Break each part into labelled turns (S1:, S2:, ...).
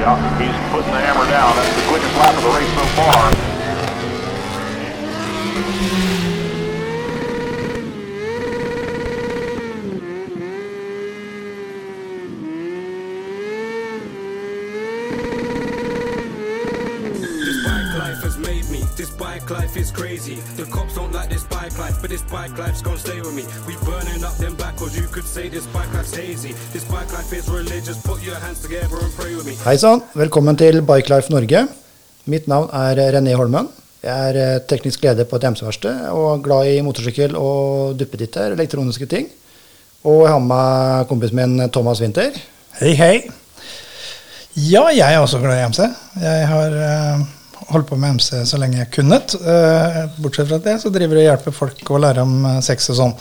S1: Yeah, he's putting the hammer down. That's the quickest lap of the race so far.
S2: This bike life is crazy. The cops don't like this bike life, but this bike life's gonna stay with me. We burning up them backwards, you could say this bike life's hazy. This bike life is religious, put your hands together and pray with me.
S3: Hei sann, velkommen til Bike Life Norge. Mitt navn René Holmen. Jeg teknisk leder på et MC-verksted og glad i motorsykkel og duppeditter, elektroniske ting. Og jeg har med kompisen min Thomas Winther.
S4: Hei, hei. Ja, jeg også glad i MC. Jeg har holdt på med MC så lenge jeg kunnet. Bortsett fra det, så driver jeg og hjelper folk å lære om sex og sånn.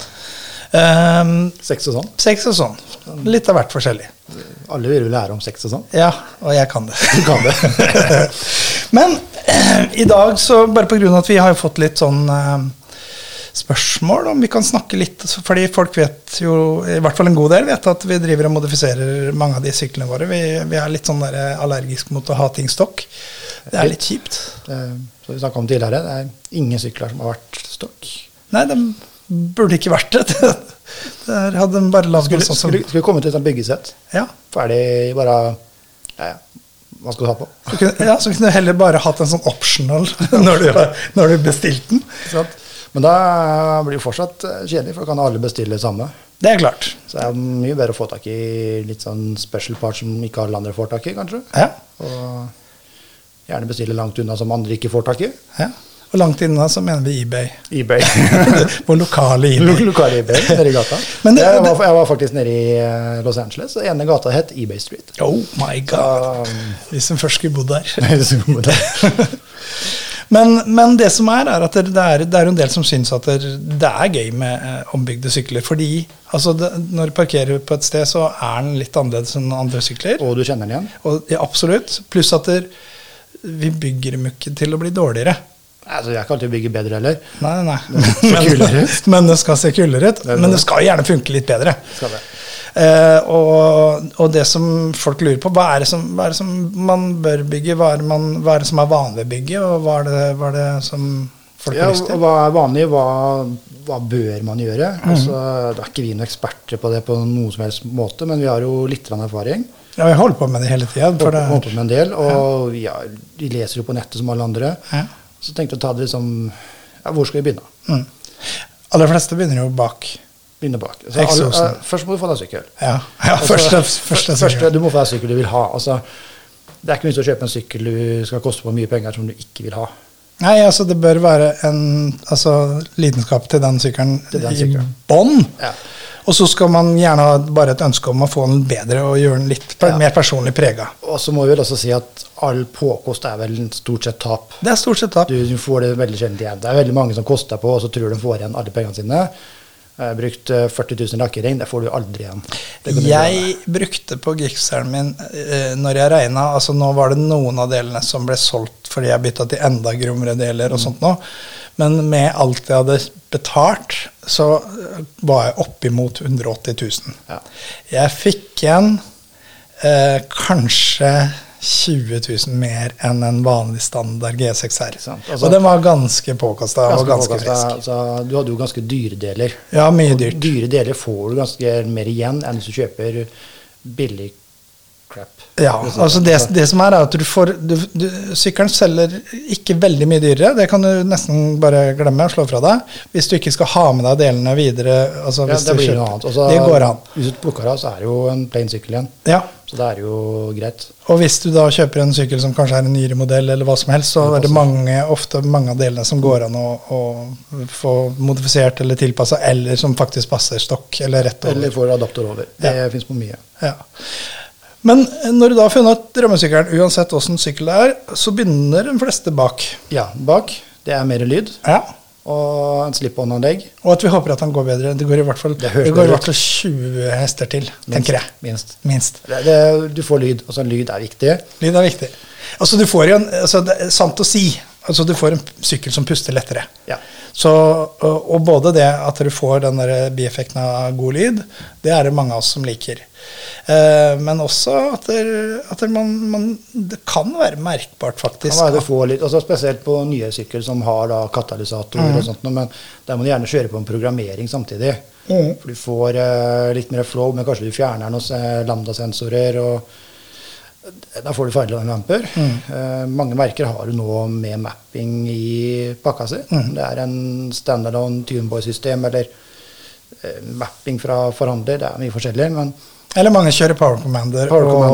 S3: Sex og sånn?
S4: Sex og sånn. Litt av hvert forskjellig.
S3: Alle vil jo lære om sex og sånn.
S4: Ja, og jeg kan det.
S3: Du kan det.
S4: Men i dag, så bare på grunn av at vi har fått litt sånn spørsmål, om vi kan snakke litt, fordi folk vet jo, i hvert fall en god del, vet at vi driver og modifiserer mange av de syklene våre. Vi litt sånn der allergisk mot å ha ting stokk. Det litt kjipt.
S3: Så vi snakket om tidligere, det ingen sykler som har vært stokk.
S4: Nei, de burde ikke vært det. Der hadde de bare laget sånn som...
S3: Skulle komme til et sånt byggesett.
S4: Ja.
S3: Ferdig, bare... Ja, hva skal du ha på?
S4: Så kunne du heller bare hatt en sånn optional når du bestilte den.
S3: Sant? Men da blir det fortsatt kjedelig, for da kan alle bestille det samme.
S4: Det klart.
S3: Så det mye bedre å få tak i litt sånn special parts som ikke alle andre får tak i, kanskje.
S4: Ja.
S3: Og gjerne bestille langt unna som andre ikke får tak i.
S4: Ja. Og langt unna så mener vi eBay.
S3: eBay.
S4: På lokale eBay.
S3: Lokale eBay, nede i gata. Jeg var faktisk nede i Los Angeles, og ene gata het eBay Street.
S4: Oh my god. Hvis en først skulle bodd der. Men det som at det en del som synes at det gøy med ombygde sykler, fordi altså når du parkerer på et sted, så den litt annerledes enn andre sykler.
S3: Og du kjenner den igjen?
S4: Og, ja, absolutt. Pluss at vi bygger dem ikke til å bli dårligere.
S3: Altså, jeg kan alltid bygge bedre, eller?
S4: Nei.
S3: Men
S4: det skal se kulere ut. Men det skal gjerne funke litt bedre.
S3: Skal det.
S4: Og det som folk lurer på, hva det som man bør bygge, hva det som vanlig å bygge, og hva det som folk har lyst til?
S3: Ja, hva vanlig, hva bør man gjøre? Altså, da ikke vi noen eksperter på det på noen som helst måte, men vi har jo litt erfaring.
S4: Ja, vi holder på med det hele tiden.
S3: Holder på med en del, og vi leser jo på nettet som alle andre. Ja. Så tenkte jeg å ta det som, hvor skal vi begynne?
S4: Aller fleste begynner jo bak.
S3: Begynner bak. Først må du få deg sykkel.
S4: Ja,
S3: først du må få deg sykkel du vil ha. Altså, det ikke mye å kjøpe en sykkel du skal koste på mye penger som du ikke vil ha.
S4: Nei, altså det bør være en lidenskap til den sykkelen i bånd. Ja. Og så skal man gjerne ha bare et ønske om å få den bedre og gjøre den litt mer personlig preget. Og
S3: så må vi vel også si at all påkost vel stort sett tap.
S4: Det stort sett tap.
S3: Du får det veldig sjelden igjen. Det veldig mange som koster på, og så tror de får igjen alle pengene sine. Jeg har brukt 40 000 lakkering, det får du aldri igjen.
S4: Jeg brukte på Gixxeren min, når jeg regnet, altså nå var det noen av delene som ble solgt, fordi jeg byttet til enda grommere deler og sånt nå. Men med alt jeg hadde betalt, så var jeg oppimot 180 000. Ja. Jeg fikk igjen kanskje 20 000 mer enn en vanlig standard G6R. Altså, og den var ganske påkastet og ganske frisk.
S3: Altså, du hadde jo ganske dyre deler.
S4: Ja, mye dyrt.
S3: Og dyre deler får du ganske mer igjen enn hvis du kjøper billig crap.
S4: Ja, altså det som at sykkelen selger ikke veldig mye dyrere, det kan du nesten bare glemme og slå fra deg, hvis du ikke skal ha med deg delene videre. Altså, hvis
S3: det blir noe annet. Altså,
S4: det går an.
S3: Hvis du plukker av, så det jo en plain sykkel igjen.
S4: Ja.
S3: Så det jo greit.
S4: Og hvis du da kjøper en sykkel som kanskje en nyere modell eller hva som helst, så det ofte mange av delene som går an å få modifisert eller tilpasset, eller som faktisk passer stokk eller rett over.
S3: Eller får adapter over. Det finnes på mye.
S4: Ja. Men når du da har funnet drømmesykkelen, uansett hvordan sykkel det så begynner de fleste bak.
S3: Ja, bak. Det mer lyd. Ja. Og en slip-on-anlegg. Og
S4: at vi håper at den går bedre. Det går i hvert fall 20 hester til, tenker jeg. Minst.
S3: Du får lyd, og så lyd viktig.
S4: Lyd viktig. Altså, du får jo det sant å si Altså du får en sykkel som puster lettere.
S3: Ja.
S4: Så, og både det at du får den der bieffekten av god lyd, det det mange av oss som liker. Men også at det kan være merkbart faktisk.
S3: Kan være det få litt, altså spesielt på nye sykkel som har da katalysator og sånt, men der må du gjerne kjøre på en programmering samtidig. For du får litt mer flow, men kanskje du fjerner noen lambda-sensorer, og da får du fargelamper. Mange merker har du nå med mapping i pakka si. Det en standalone TuneBoy-system, eller mapping fra forhandler, det mye forskjellig, men
S4: eller mange kjører Power Commander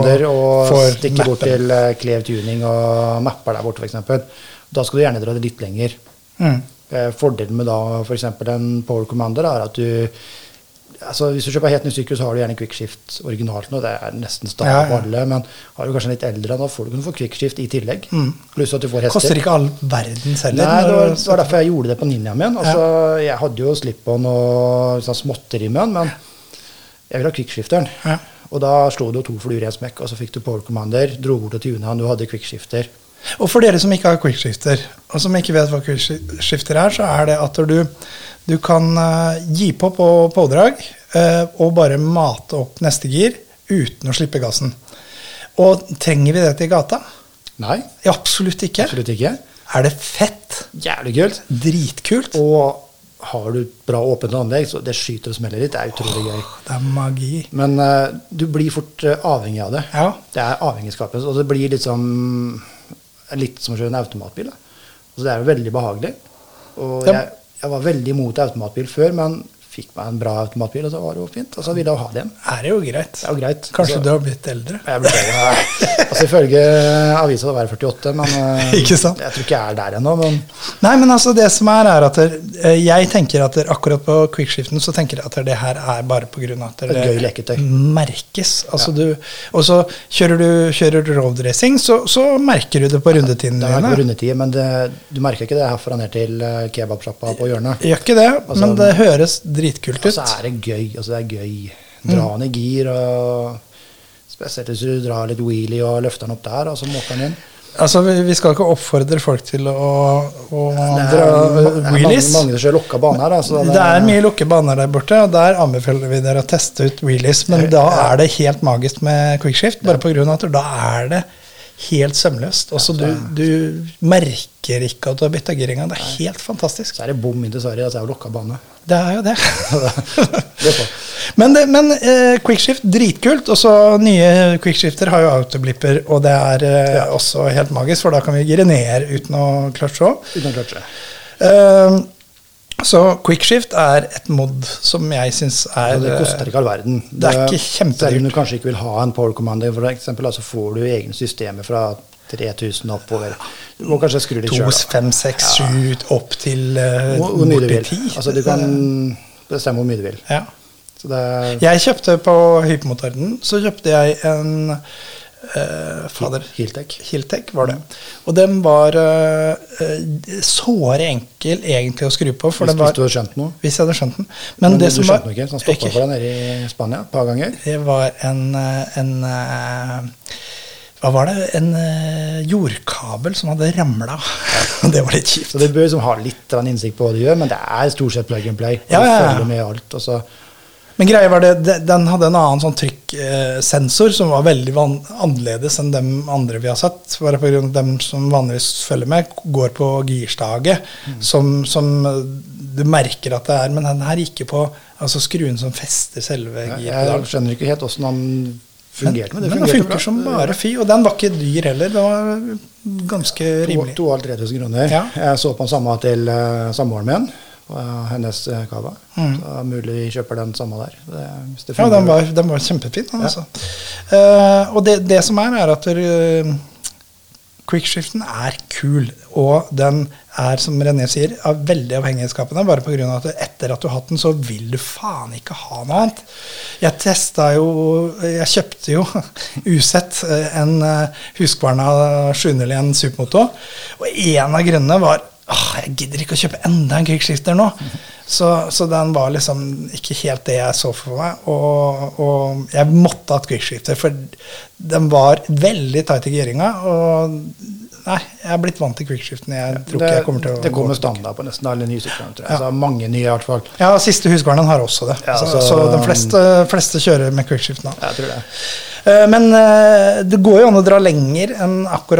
S3: og stikker bort til Clear Tuning og mapper der borte, for eksempel. Da skal du gjerne dra det litt lenger. Fordelen med da, for eksempel en Power Commander, at du, altså hvis du kjøper helt ny sykkel, så har du gjerne quickshift originalt nå, det nesten standard på alle, men har du kanskje en litt eldre, da får du kunne få quickshift i tillegg. Pluss at du får hester.
S4: Koster ikke all verden selv?
S3: Nei, det var derfor jeg gjorde det på Ninja min. Altså, jeg hadde jo slip-on og sånn småtteri med den, men jeg ville ha quickshifteren. Og da slo du 2 fluer i en smekk, og så fikk du Power Commander, dro bort til tunen, du hadde quickshifter.
S4: Og for dere som ikke har quickshifter, og som ikke vet hva quickshifter så det at du kan gi på pådrag og bare mate opp neste gir uten å slippe gassen. Og trenger vi det til gata?
S3: Nei.
S4: Ja, absolutt ikke.
S3: Absolutt ikke.
S4: Det fett?
S3: Jævlig kult.
S4: Dritkult.
S3: Og har du bra åpent anlegg, så det skyter og smeller litt, det utrolig gøy.
S4: Det magi.
S3: Men du blir fort avhengig av det.
S4: Ja.
S3: Det avhengighetsskapet, og det blir liksom litt som å kjøre en automatbil. Da. Så det jo veldig behagelig. Og jeg var veldig imot automatbil før, men fikk meg en bra automatbil, og så var det jo fint. Og så ville jeg ha det igjen.
S4: Det jo greit.
S3: Det jo greit.
S4: Kanskje du har blitt eldre?
S3: Jeg ble eldre. Altså ifølge avisa det var 48, men
S4: ikke sant?
S3: Jeg tror ikke jeg der ennå. Men
S4: nei, men altså det som at jeg tenker at akkurat på quickshiften så tenker jeg at det her bare på grunn av at det
S3: gøy leketøy.
S4: Merkes. Altså og så kjører du roadracing, så merker du det på rundetiden.
S3: Det ikke på rundetid, men du merker ikke det herfra ned til kebabsjappa på hjørnet.
S4: Gjør ikke det, men det høres dritkult ut.
S3: Og så det gøy, altså det gøy. Dra den i gir, og spesielt hvis du drar litt wheelie og løfter den opp der, og så måker den inn. Altså,
S4: vi skal ikke oppfordre folk til å dra wheelies.
S3: Mange som kjører lukka baner. Altså
S4: det mye lukka baner der borte, og der anbefaler vi dere å teste ut wheelies, men da det helt magisk med quickshift, bare på grunn av at da det helt sømløst. Også du merker ikke at du har byttet giringen. Det helt fantastisk.
S3: Så det bom inn til Sverige, det jo lukka bane.
S4: Det jo det. Men quickshift, dritkult. Og så nye quickshifter har jo autoblipper, og det også helt magisk, for da kan vi gire ned uten å kløtsje.
S3: Uten å kløtsje.
S4: Så quickshift et mod som jeg synes
S3: det koster ikke all verden.
S4: Det ikke kjempedyrt.
S3: Selv om du kanskje ikke vil ha en Power Commander, for eksempel, så får du egne systemer fra 3000 oppover. Du må kanskje skru litt selv. 2, 5, 6, 7 opp til hvor mye du vil. Altså, du kan bestemme hvor mye du vil.
S4: Ja.
S3: Så
S4: jeg kjøpte på hypermotorden, så kjøpte jeg en Hiltech var det. Og den var såre enkel egentlig å skru på. For
S3: hvis du hadde skjønt noe?
S4: Hvis jeg hadde skjønt den. Men det
S3: du
S4: som
S3: skjønte noe ikke, så han stoppet for deg nede i Spania et par ganger?
S4: Det var hva var det? En jordkabel som hadde ramlet av. Det var litt kjipt.
S3: Så det bør liksom ha litt innsikt på hva du gjør, men det stort sett plug and play. Og du følger med alt, og så
S4: men greia var den hadde en annen sånn trykksensor som var veldig annerledes enn de andre vi har sett. Bare på grunn av dem som vanligvis følger med, går på girstaget, som du merker at det men den her gikk på altså skruen som fester selve
S3: girpedalen. Jeg skjønner ikke helt hvordan den fungerte, men det
S4: men den funker som bare fy, og den var ikke dyr heller, det var ganske rimelig.
S3: 2.500-3.000 kroner. Ja. Jeg så på den samme til samboeren min, hennes kava. Så mulig vi kjøper den samme der.
S4: Ja, den var kjempefin. Altså. Og det som at quickshiften kul, og den som René sier, veldig avhengighetsskapende, bare på grunn av at etter at du har hatt den, så vil du faen ikke ha noe annet. Jeg kjøpte jo usett en Husqvarna 701 Supermoto, og en av grunnene var jeg gidder ikke å kjøpe enda en quickshifter nå. Så den var liksom ikke helt det jeg så for meg, og jeg måtte ha et quickshifter, for den var veldig tight i giringen, og Nei, jeg er blitt vant til quickshiften. Jeg tror ikke jeg kommer til å
S3: det kommer
S4: gå tilbake.
S3: standard på nesten alle nye syklene, tror jeg. Altså, mange nye i hvert fall.
S4: Ja, siste Husqvarna har også det.
S3: Ja,
S4: så de fleste kjører med quickshift nå.
S3: Jeg tror det.
S4: Men det går jo an å dra lenger enn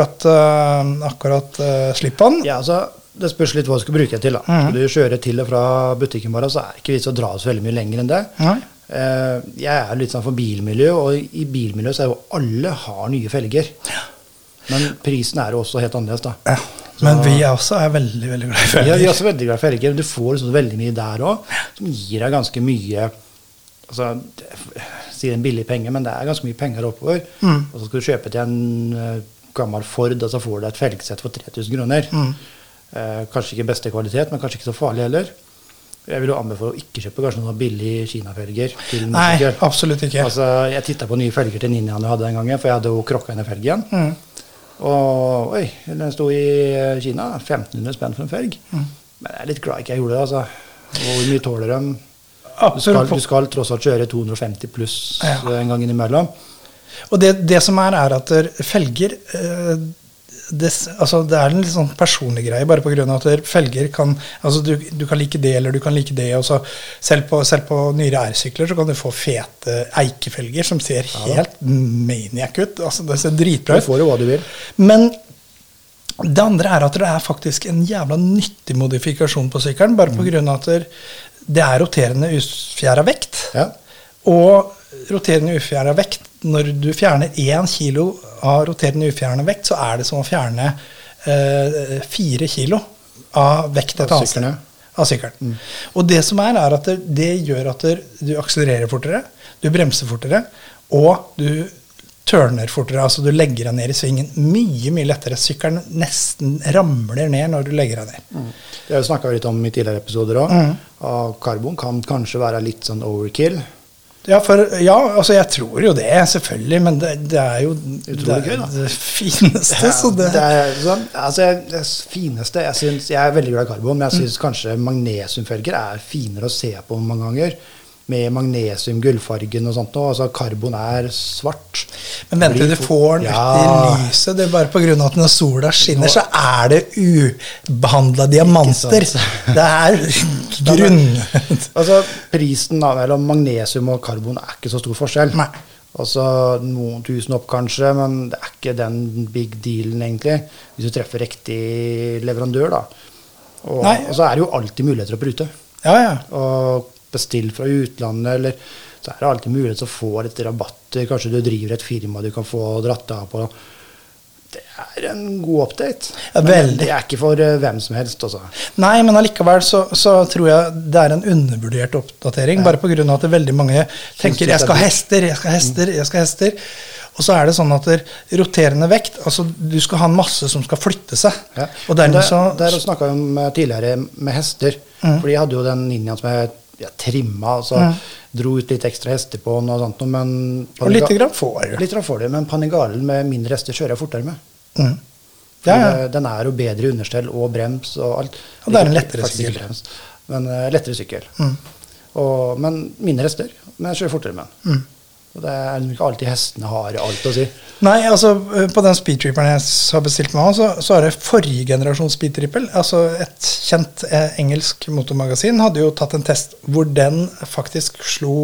S4: akkurat slip-on.
S3: Ja, altså, det spørs litt hva du skal bruke det til. Da. Skal du kjøre til og fra butikken bare, så er det ikke vits å dra så veldig mye lenger enn det.
S4: Nei.
S3: Jeg er litt sånn for bilmiljø, og i bilmiljø så er jo alle har nye felger. Men prisen er jo også helt annerledes, da.
S4: Ja. Men vi også er veldig, veldig glad i felger.
S3: Ja, vi er også veldig glad i felger. Du får liksom veldig mye der også, som gir deg ganske mye, altså, sier en billig penge, men det er ganske mye penger oppover. Og så skal du kjøpe til en gammel Ford, og så får du et felgsett for 3000 kroner. Kanskje ikke beste kvalitet, men kanskje ikke så farlig heller. Jeg vil jo anbefale å ikke kjøpe kanskje noen billige Kina-felger til motorsykkel.
S4: Nei, absolutt ikke.
S3: Altså, jeg tittet på nye felger til Ninjaen jeg hadde den gangen, for jeg hadde jo krokket inn i felgen. Og oi, den stod i Kina, 1500 spenn for en felg. Men jeg er litt glad ikke jeg gjorde det, altså. Og hvor mye tåler de? Du skal tross alt kjøre 250 pluss en gang innimellom.
S4: Og det som er at felger, det er en litt sånn personlig greie, bare på grunn av at felger kan, altså du kan like det, eller du kan like det, og så selv på nyere R-sykler så kan du få fete eikefelger som ser helt maniac ut, altså det ser dritbra ut.
S3: Du får jo hva du vil.
S4: Men det andre er at det er faktisk en jævla nyttig modifikasjon på sykkelen, bare på grunn av at det er roterende ufjæra vekt, og roterende ufjæra vekt, når du fjerner 1 kilo av roterende ufjærende vekt, så er det som å fjerne 4 kilo av vekt et annet sted av sykkelen. Og det som er at det gjør at du akselererer fortere, du bremser fortere, og du turner fortere, altså du legger deg ned i svingen mye, mye lettere. Sykkelen nesten ramler ned når du legger deg ned.
S3: Det har vi snakket litt om i tidligere episoder også. Og karbon kan kanskje være litt sånn overkill.
S4: Ja, altså jeg tror jo det, selvfølgelig, men det er jo det fineste.
S3: Det fineste, jeg er veldig glad i karbon, men jeg synes kanskje magnesiumfelger er finere å se på mange ganger, med magnesium, gullfargen og sånt, altså karbon er svart.
S4: Men vent til du får den ut i lyset, det er bare på grunn av at når sola skinner, så er det ubehandlet diamanter. Det er grunn.
S3: Altså, prisen mellom magnesium og karbon er ikke så stor forskjell.
S4: Nei.
S3: Altså, noen tusen opp kanskje, men det er ikke den big dealen egentlig, hvis du treffer riktig leverandør da. Og så er det jo alltid muligheter å prute. Og bestill fra utlandet, eller så er det alltid mulighet til å få litt rabatter. Kanskje du driver et firma du kan få dratt av på. Det er en god update. Men det er ikke for hvem som helst også.
S4: Nei, men allikevel så tror jeg det er en undervurdert oppdatering, bare på grunn av at veldig mange tenker jeg skal ha hester. Og så er det sånn at roterende vekt, altså du skal ha en masse som skal flytte seg. Og dermed så...
S3: Det snakket vi om tidligere med hester, for de hadde jo den Ninjaen som trimma, og så dro ut litt ekstra hester på den og sånt, men...
S4: Og litt grann får du.
S3: Litt grann får du, men Panigalen med mindre hester kjører jeg fortere med. Den er jo bedre understell og brems og alt.
S4: Og det er en lettere sykkel.
S3: Men lettere sykkel. Men mindre hester, men jeg kjører fortere med den. Og det er ikke alltid hestene har alt å si.
S4: Nei, altså på den speedtripperen jeg har bestilt meg så er det forrige generasjon speedtrippel. Altså et kjent engelsk motormagasin hadde jo tatt en test hvor den faktisk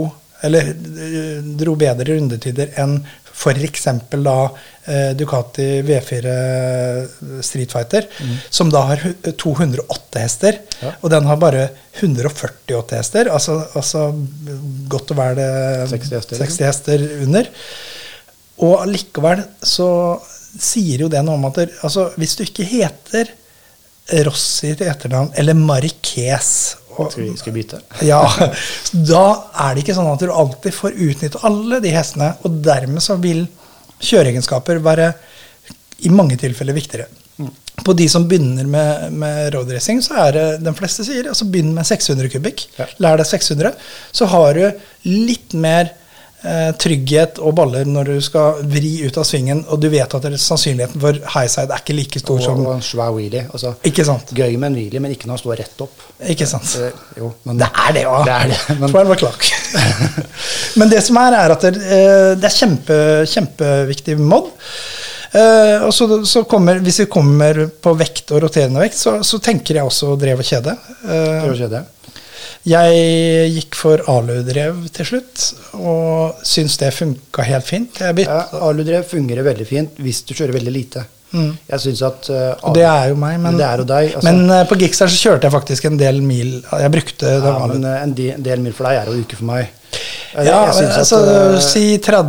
S4: dro bedre rundetider enn for eksempel da Ducati V4 Street Fighter, som da har 208 hester, og den har bare 148 hester, altså godt og vel 60 hester under. Og likevel så sier jo det noe om at altså, hvis du ikke heter Rossi til etternavn, eller Marquez,
S3: skal bytte.
S4: Da er det ikke sånn at du alltid får utnytte alle de hestene, og dermed så vil kjøreegenskaper være i mange tilfeller viktigere. På de som begynner med roadracing, så er det, de fleste sier, altså begynn med 600 kubikk, lær deg 600, så har du litt mer trygghet og baller når du skal vri ut av svingen, og du vet at sannsynligheten for high side er ikke like stor som...
S3: Og en svær wheelie. Altså,
S4: ikke sant?
S3: Gøy med en wheelie, men ikke når den står rett opp.
S4: Ikke sant?
S3: Jo, men,
S4: det er det også.
S3: Det er det. Men,
S4: for det var klakk. Men det som er at det er kjempeviktig mod. Og så kommer, hvis vi kommer på vekt og roterende vekt, så tenker jeg også drev og kjede.
S3: Drev og kjede.
S4: Jeg gikk for aludrev til slutt, og synes det funket helt fint.
S3: Ja, aludrev fungerer veldig fint hvis du kjører veldig lite. Jeg synes at...
S4: og det er jo meg, men,
S3: det er jo deg. Altså,
S4: men på Gixxer så kjørte jeg faktisk en del mil. Jeg brukte det.
S3: Ja, men en del mil for deg er jo uke for meg.
S4: Ja, altså, si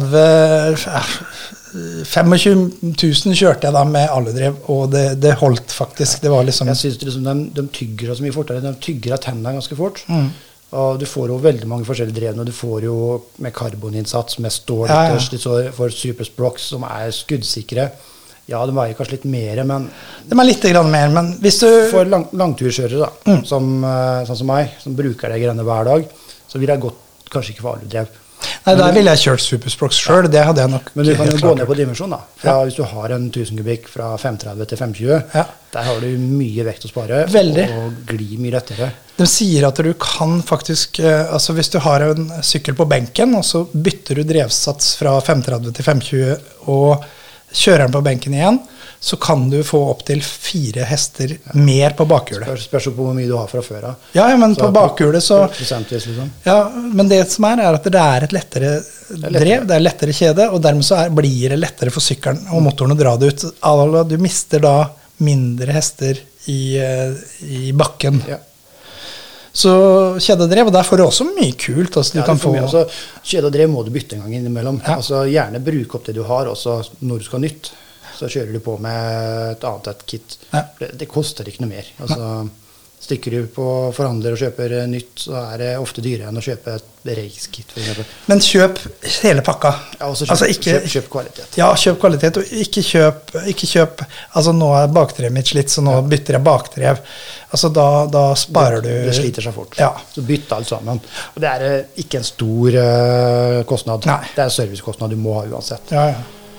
S4: 25 000 kjørte jeg da med aludrev, og det holdt faktisk. Det var liksom...
S3: Jeg synes liksom, de tygger så mye fortere, de tygger av tennene ganske fort. Og du får jo veldig mange forskjellige drevne, og du får jo med karboninnsats, med stål, for Supersprox, som er skuddsikre. Ja, de veier kanskje litt mer, men...
S4: De er litt grann mer, men hvis du...
S3: For langturkjørere da, sånn som meg, som bruker det greiene hver dag, så vil jeg gått kanskje ikke for aludrev.
S4: Nei, der ville jeg kjørt Supersprox selv, det hadde jeg nok.
S3: Men du kan jo gå ned på dimensjon da. Hvis du har en 1000 kubikk fra 530 til 520, der har du mye vekt å spare.
S4: Veldig.
S3: Og glir mye lettere.
S4: De sier at du kan faktisk, altså hvis du har en sykkel på benken, og så bytter du drevsats fra 530 til 520, og kjører den på benken igjen, så kan du få opp til 4 hester mer på bakhjulet.
S3: Spørs på hvor mye du har fra før av.
S4: Ja, men på bakhjulet så...
S3: Liksom.
S4: Ja, men det som er at det er et lettere drev, det er lettere kjede, og dermed så blir det lettere for sykkelen og motoren å dra det ut. Du mister da mindre hester i bakken. Ja. Så kjededrev, og der får du også mye kult. Altså, du kan få...
S3: Kjededrev må du bytte en gang innimellom. Ja. Altså, gjerne bruke opp det du har, også når du skal nytt. Så kjører du på med et kit. Ja. Det koster ikke noe mer. Altså, stikker du på forhandler og kjøper nytt, så er det ofte dyrere enn å kjøpe et reiskit, for eksempel.
S4: Men kjøp hele pakka.
S3: Ja, også kjøp kvalitet.
S4: Ja, kjøp kvalitet, og ikke kjøp, altså nå er bakdrevet mitt slitt, så nå bytter jeg bakdrev. Altså da sparer du...
S3: Det sliter seg fort.
S4: Ja.
S3: Så bytt alt sammen. Og det er ikke en stor kostnad.
S4: Nei.
S3: Det er servicekostnad du må ha uansett.
S4: Ja.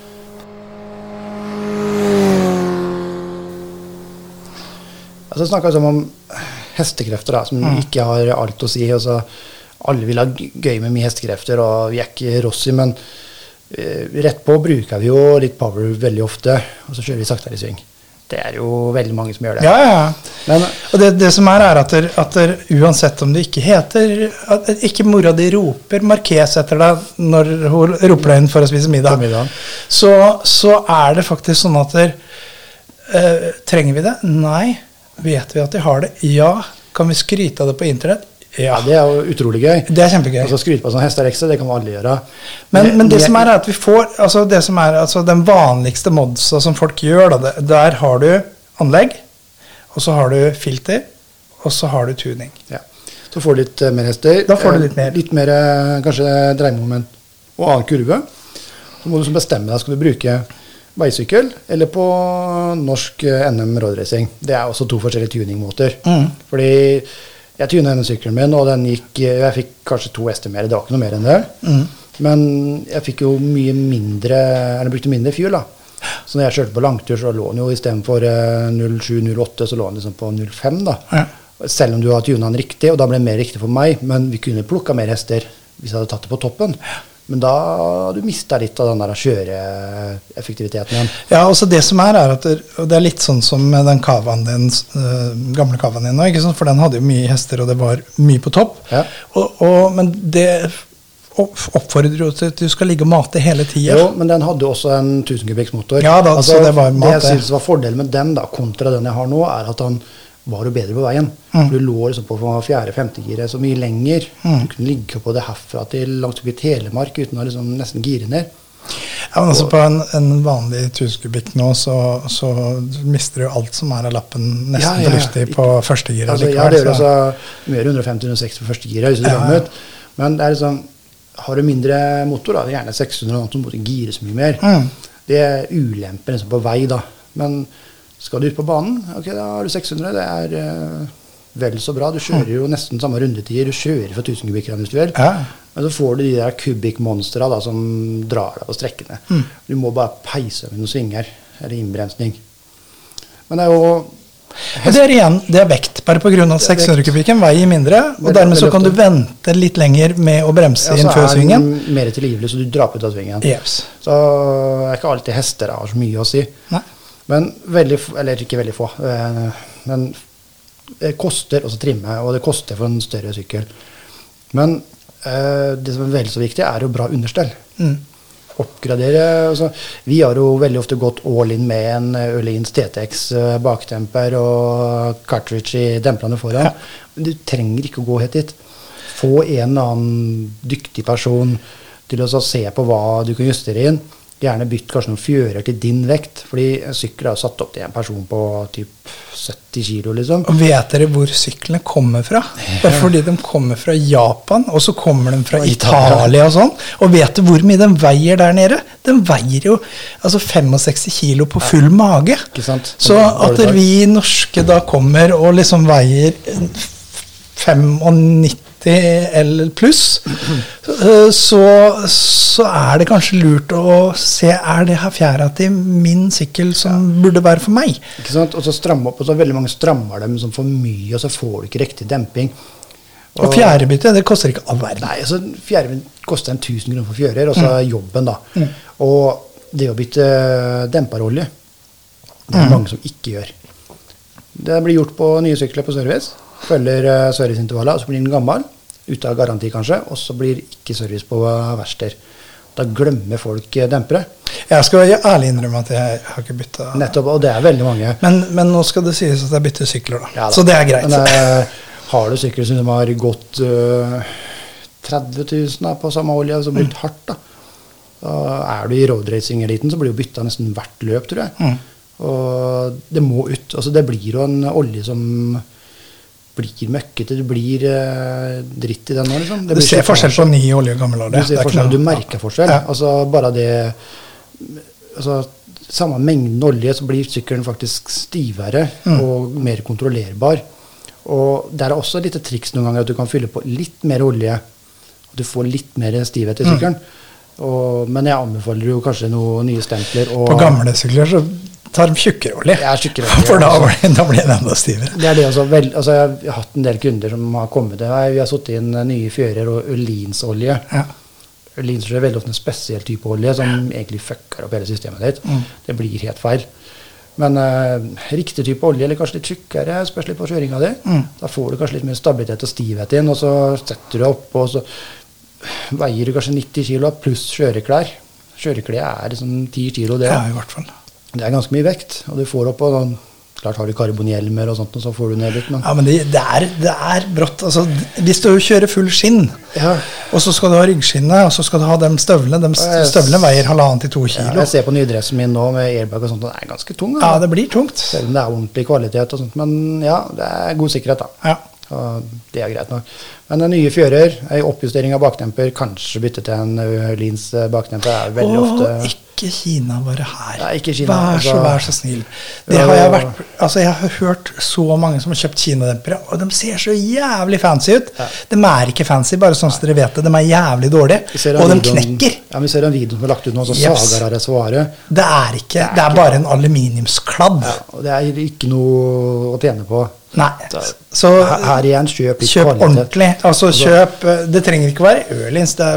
S3: Altså, jeg snakket om hestekrefter da, som ikke har alt å si. Altså, alle vil ha gøy med mye hestekrefter, og vi er ikke Rossi, men rett på bruker vi jo litt power veldig ofte, og så kjører vi saktere i sving. Det er jo veldig mange som gjør det.
S4: Ja.
S3: Men,
S4: og det som er at uansett om det ikke heter, at ikke mora di roper Marquez etter deg når hun roper deg inn for å spise middag, så er det faktisk sånn at trenger vi det? Nei. Vet vi at de har det? Ja. Kan vi skryte av det på internett? Ja,
S3: det er jo utrolig gøy.
S4: Det er kjempegøy.
S3: Altså skryte på sånn hesterekse, det kan vi alle gjøre.
S4: Men det som er at vi får, altså det som er altså den vanligste modsa som folk gjør, da, der har du anlegg, og så har du filter, og så har du tuning. Ja.
S3: Så får du litt mer hester.
S4: Da får du litt mer.
S3: Litt mer, kanskje dreiemoment og annen kurve. Så må du bestemme deg, skal du bruke veisykkel eller på norsk NM roadracing. Det er også 2 forskjellige tuningmåter. Fordi jeg tunet denne sykkelen min, og jeg fikk kanskje 2 hester mer, det var ikke noe mer enn det. Men jeg fikk jo mye mindre, eller brukte mindre fuel da. Så når jeg kjørte på langtur, så lå den jo i stedet for 07-08, så lå den liksom på 05 da. Ja. Selv om du har tunet den riktig, og da ble det mer riktig for meg, men vi kunne plukket mer hester hvis jeg hadde tatt det på toppen. Men da har du mistet litt av den der kjøreeffektiviteten igjen. Ja,
S4: også det som er at det er litt sånn som med den Kavaen din, gamle Kavaen din nå, ikke sant? For den hadde jo mye hester, og det var mye på topp. Ja. Men det oppfordrer jo til at du skal ligge og mate hele tiden.
S3: Jo, men den hadde også en 1000 kubikks motor.
S4: Ja, da, altså, så det var mat.
S3: Det jeg synes var fordelen med den da, kontra den jeg har nå, er at han var jo bedre på veien. Du lå liksom på 4.-5. gire så mye lenger. Du kunne ligge på det herfra til langt opp i Telemark uten å liksom nesten gire ned.
S4: Ja, men altså på en vanlig 1000 kubikk nå, så mister du alt som er av lappen nesten fornuftig på første gire.
S3: Altså, ja, det gjør altså mer 150-160 på første gire, men det er liksom, har du mindre motor da, gjerne 600, så må du gire så mye mer. Det er ulemper liksom på vei da, men skal du ut på banen, ok, da har du 600, det er vel så bra. Du kjører jo nesten samme rundetider, du kjører for 1000 kubikker hvis du vil. Ja. Men så får du de der kubikkmonstera da, som drar deg på strekkene. Du må bare peise med noen svinger, eller innbremsning. Men det er jo
S4: Og det igjen, det vekt, bare på grunn av 600 kubikken veier mindre, og dermed så kan du vente litt lenger med å bremse inn før svingen.
S3: Så er den mer tilgivelig, så du drar på ut av svingen.
S4: Yes.
S3: Så er ikke alltid hester har så mye å si.
S4: Nei.
S3: Men eller ikke veldig få, men det koster også trimme, og det koster for en større sykkel. Men det som er veldig så viktig, er jo bra understell. Oppgradere, altså, vi har jo veldig ofte gått all in med en Öhlins TTX baktemper og cartridge i demperne foran. Men du trenger ikke å gå helt dit. Få en eller annen dyktig person til å se på hva du kan justere inn. Gjerne bytt kanskje noen fjører til din vekt, fordi en sykkel er satt opp til en person på typ 70 kilo, liksom.
S4: Og vet dere hvor syklene kommer fra? Bare fordi de kommer fra Japan, og så kommer de fra Italia og sånn. Og vet du hvor mye de veier der nede? De veier jo altså 65 kilo på full mage.
S3: Ikke sant?
S4: Så at vi norske da kommer og liksom veier 95 eller pluss, så er det kanskje lurt å se, er det her fjæra til min sykkel som burde være for meg?
S3: Ikke sant? Og så stramme opp, og så veldig mange strammer dem som for mye, og så får du ikke riktig demping.
S4: Og fjærebytte, det koster ikke all verden.
S3: Nei, altså fjærebytte koster 1000 kroner for fjører, og så jobben da. Og det å bytte demperolje, det er mange som ikke gjør. Det blir gjort på nye sykler på service, følger serviceintervallet, og så blir den gammel, ute av garanti kanskje, og så blir ikke service på verksteder. Da glemmer folk dempere.
S4: Jeg skal ærlig innrømme at jeg har ikke byttet.
S3: Nettopp, og det er veldig mange.
S4: Men nå skal det sies at jeg bytter sykler da.
S3: Ja, da.
S4: Så det er greit.
S3: Men har du sykler som har gått 30 000 da, på samme olje, så blir det hardt da. Da er du i roadracing-eliten, så blir jo byttet nesten hvert løp, tror jeg. Og det må ut. Altså, det blir jo en olje som blir møkkete, det blir dritt i den nå, liksom.
S4: Du ser forskjell på ny olje og gammel olje.
S3: Du ser forskjell, du merker forskjell. Ja. Altså, bare det, altså, samme mengden olje, så blir sykkelen faktisk stivere og mer kontrollerbar. Og det er også et lite triks noen ganger at du kan fylle på litt mer olje, og du får litt mer stivhet i sykkelen. Men jeg anbefaler jo kanskje noen nye stempler. Og
S4: på gamle sykler så tar de tjukkere olje.
S3: Ja, tjukkere olje.
S4: For da blir det enda stivere.
S3: Det er det også. Altså, jeg har hatt en del kunder som har kommet til. Vi har satt inn nye fjører og Öhlins olje. Ja. Öhlins er veldig ofte en spesiell type olje som egentlig fucker opp hele systemet ditt. Det blir helt feil. Men riktig type olje, eller kanskje litt tjukkere, spørs litt på kjøringa di. Da får du kanskje litt mer stabilitet og stivhet inn, og så setter du opp, og så veier du kanskje 90 kilo pluss kjøreklær. Kjøreklær er liksom 10 kilo det.
S4: Ja, i hvert fall.
S3: Det er ganske mye vekt, og du får opp, og sånn, klart har du karbonhjelmer og sånt, og så får du ned litt. Men
S4: ja, men det er brått. Altså, hvis du kjører full skinn, og så skal du ha ryggskinnet, og så skal du ha de støvlene. Støvlene veier 1,5 til 2 kilo.
S3: Ja, jeg ser på nydressen min nå med airbag og sånt, og det er ganske tung.
S4: Ja, det blir tungt.
S3: Selv om det er ordentlig kvalitet og sånt, men ja, det er god sikkerhet da.
S4: Ja.
S3: Og det er greit nok. Men den nye fjører, en oppjustering av baktemper, kanskje bytte til en Öhlins baktemper, er veldig ofte...
S4: Ikke Kina bare her.
S3: Nei, ikke Kina.
S4: Vær så snill. Det har jeg vært, altså jeg har hørt så mange som har kjøpt Kina-dempere, og de ser så jævlig fancy ut. Ja. De er ikke fancy, bare sånn som dere vet det. De er jævlig dårlige, og de knekker.
S3: Ja, vi ser en video som er lagt ut nå, så sager av reservoaret.
S4: Det er bare en aluminiumskladd. Ja,
S3: og det er ikke noe å tjene på.
S4: Nei, så
S3: her igjen, kjøp litt
S4: kvalitet. Kjøp ordentlig. Altså kjøp, det trenger ikke være Öhlins, det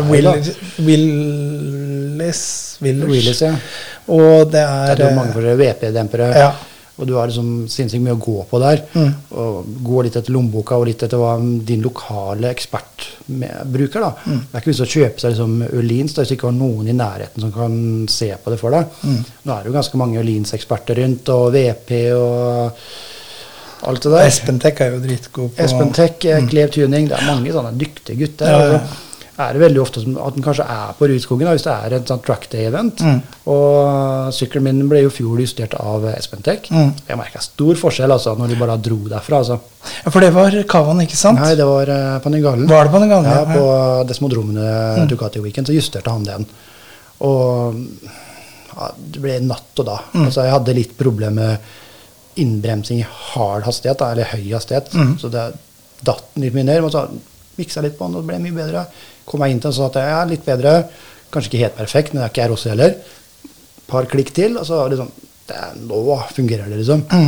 S4: er Willys, ja. Og det er
S3: mange forskjellige VP-dempere, ja. Og du har liksom sinnssykt mye å gå på der, og gå litt etter lommeboka, og litt etter hva din lokale ekspert bruker da. Det er ikke vist å kjøpe seg liksom Öhlins, hvis du ikke har noen i nærheten som kan se på det for deg. Nå er det jo ganske mange Öhlins-eksperter rundt, og VP og alt det der.
S4: Espentek er jo dritgod på...
S3: Espentek, Klev Tuning, det er mange sånne dyktige gutter. Ja. Er det veldig ofte at den kanskje er på Rudskogen, hvis det er et sånt track day-event. Og sykkelen min ble jo fjord justert av Espentek. Jeg merket stor forskjell altså, når de bare dro derfra. Altså.
S4: Ja, for det var Kavan, ikke sant?
S3: Nei, det var Panigalen.
S4: Var det Panigalen?
S3: Ja, på Desmodromene Ducati Weekend, så justerte han den. Og ja, det ble natt og da. Altså, jeg hadde litt problem med innbremsing i hard hastighet, da, eller høy hastighet, så det datt litt mye ned, og så mikset litt på den, og det ble mye bedre. Kom jeg inn til den, så at jeg er litt bedre, kanskje ikke helt perfekt, men det er ikke jeg også heller. Par klikk til, og så liksom, nå fungerer det liksom.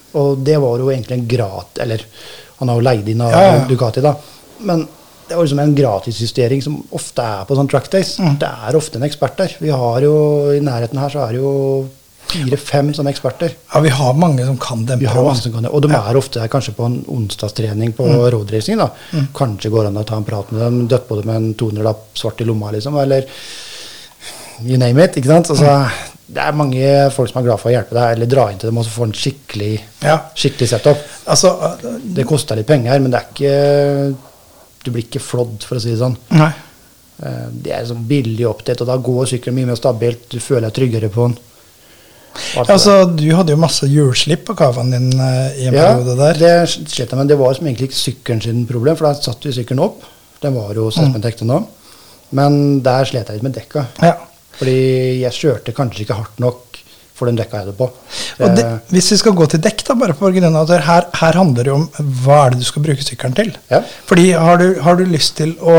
S3: Og det var jo egentlig en eller han har jo leid inn av Ducati da, men det var liksom en gratisjustering som ofte på sånn track days. Det ofte en ekspert der. Vi har jo, i nærheten her så det jo 4-5 sånne eksperter.
S4: Ja, vi har mange som kan dem.
S3: Vi har mange som kan det, og de ofte kanskje på en onsdagstrening på roadracing da. Kanskje går an å ta en prat med dem, døtt på dem med en 200-lapp svart i lomma liksom, eller you name it, ikke sant? Altså, det mange folk som glad for å hjelpe deg, eller dra inn til dem og få en skikkelig setup. Altså, det koster litt penger, men det ikke, du blir ikke flådd, for å si det sånn.
S4: Nei.
S3: Det sånn billig oppdelt, og da går sykkelen mye mer stabilt, du føler deg tryggere på den.
S4: Altså, du hadde jo masse hjulslipp på kavaen din i en periode der.
S3: Ja, det skjedde, men det var som egentlig ikke sykkelen sin problem, for da satt vi sykkelen opp. Den var jo sesmentekte nå. Men der slet jeg litt med dekka.
S4: Ja.
S3: Fordi jeg kjørte kanskje ikke hardt nok for den dekka jeg hadde på.
S4: Og hvis vi skal gå til dekk da, bare på grunn av at her handler det om hva det du skal bruke sykkelen til.
S3: Ja.
S4: Fordi har du lyst til å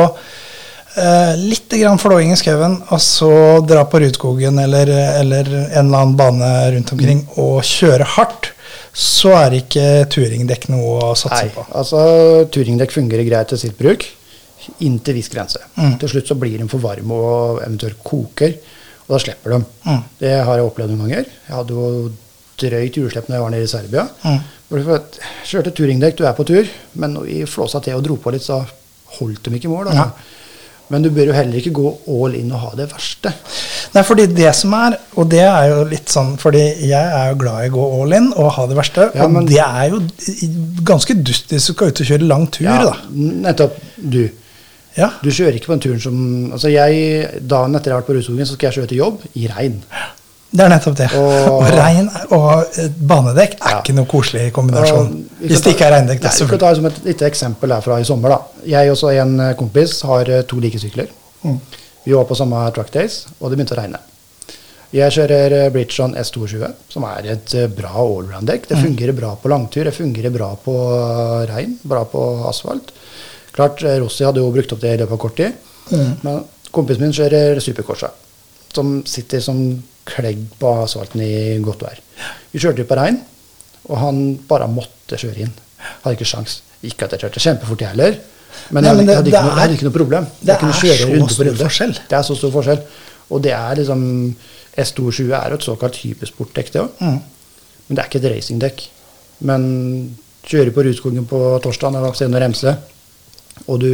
S4: litt grann flåing i skauen, og så dra på Rudskogen eller en eller annen bane rundt omkring og kjøre hardt, så ikke turingdekk noe å satse på.
S3: Nei, altså turingdekk fungerer greit til sitt bruk, inntil viss grense. Til slutt så blir de for varme og eventuelt koker, og da slipper de. Det har jeg opplevd noen ganger. Jeg hadde jo drøyt hjulslipp når jeg var nede i Serbia. Kjørte turingdekk, du på tur, men når vi flåsa til og dro på litt, så holdt de ikke i mål. Altså. Men du bør jo heller ikke gå all in og ha det verste.
S4: Nei, fordi det som og det jo litt sånn, fordi jeg jo glad i å gå all in og ha det verste, ja, og det jo ganske dust hvis du skal ut og kjøre lang tur, da.
S3: Nettopp, du. Ja. Du kjører ikke på en tur som, altså dagen etter jeg har vært på Rudskogen, så skal jeg kjøre til jobb i regn. Det
S4: nettopp det. Og regn og banedekk ikke noe koselig kombinasjon. Hvis det ikke regndekk, det
S3: selvfølgelig. Vi kan ta som et lite eksempel her fra i sommer da. Jeg og en kompis har 2 like sykler. Vi var på samme track days, og det begynte å regne. Jeg kjører Bridgestone S220, som et bra allround-dekk. Det fungerer bra på langtur, det fungerer bra på regn, bra på asfalt. Klart, Rossi hadde jo brukt opp det i løpet av kort tid, men kompisen min kjører Supercorsa, som sitter som klegg på asfalten i godt vær. Vi kjørte på regn, og han bare måtte kjøre inn. Hadde ikke sjans. Ikke at jeg kjørte kjempefort jeg heller, men jeg hadde ikke noe problem.
S4: Det så stor forskjell.
S3: Det så stor forskjell. Og det liksom, S220 jo et såkalt hypersportdekk det også. Men det ikke et racingdekk. Men kjører på Rudskogen på torsdag, og ser noen remse, og du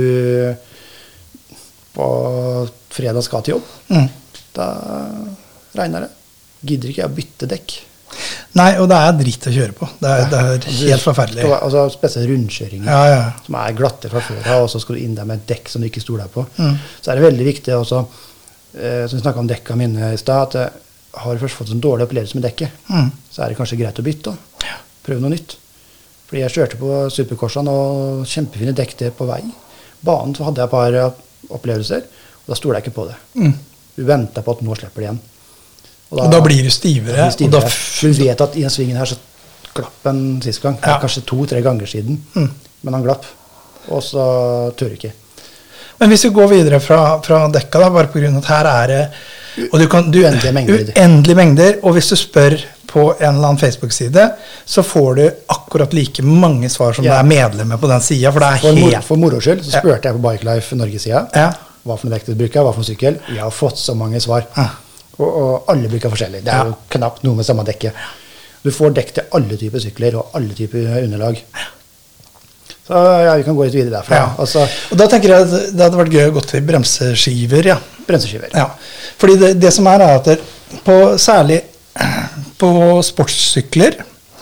S3: på fredag skal til jobb, da regner det. Gidder ikke jeg å bytte dekk.
S4: Nei, og det dritt å kjøre på. Det helt forferdelig.
S3: Altså spesielt rundkjøringer, som glatte fra før, og så skal du inn der med et dekk som du ikke stoler på. Så det veldig viktig også, som vi snakket om dekka mine i sted, at jeg har først fått en dårlig opplevelse med dekket, så det kanskje greit å bytte. Prøve noe nytt. Fordi jeg kjørte på Supercorsaen og kjempefine dekk det på vei. Banen så hadde jeg et par opplevelser, og da stoler jeg ikke på det. Du venter på at nå slipper det igjen.
S4: Og da blir du stivere.
S3: Og du vet at i en svingen her så glapp den sist gang. Det kanskje 2-3 ganger siden. Men han glapp. Og så tør ikke.
S4: Men hvis vi går videre fra dekka da, bare på grunn av at her det og uendelige mengder, og hvis du spør på en eller annen Facebook-side, så får du akkurat like mange svar som det medlemmer på den siden, for det helt...
S3: For moro skyld, så spurte jeg på Bike Life Norge-siden, hva for noe dekk du bruker, hva for noe sykkel. Jeg har fått så mange svar. Og alle bruker forskjellig. Det jo knapt noe med samme dekket. Du får dekk til alle typer sykler og alle typer underlag. Så vi kan gå litt videre derfra. Altså,
S4: og da tenker jeg at det hadde vært gøy å gå til bremseskiver.
S3: Bremseskiver.
S4: Ja. Fordi det som at særlig på sportssykler,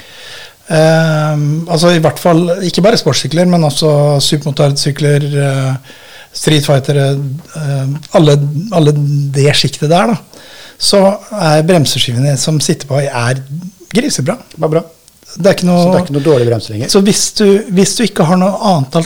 S4: altså i hvert fall, ikke bare sportssykler, men også supermotorsykler, Street Fighter, alle det skiktet der da, så bremseskivene som sitter på grisebra.
S3: Bare bra.
S4: Det ikke noe,
S3: så det ikke noe dårlig brems lenger.
S4: Så hvis du ikke har noe annet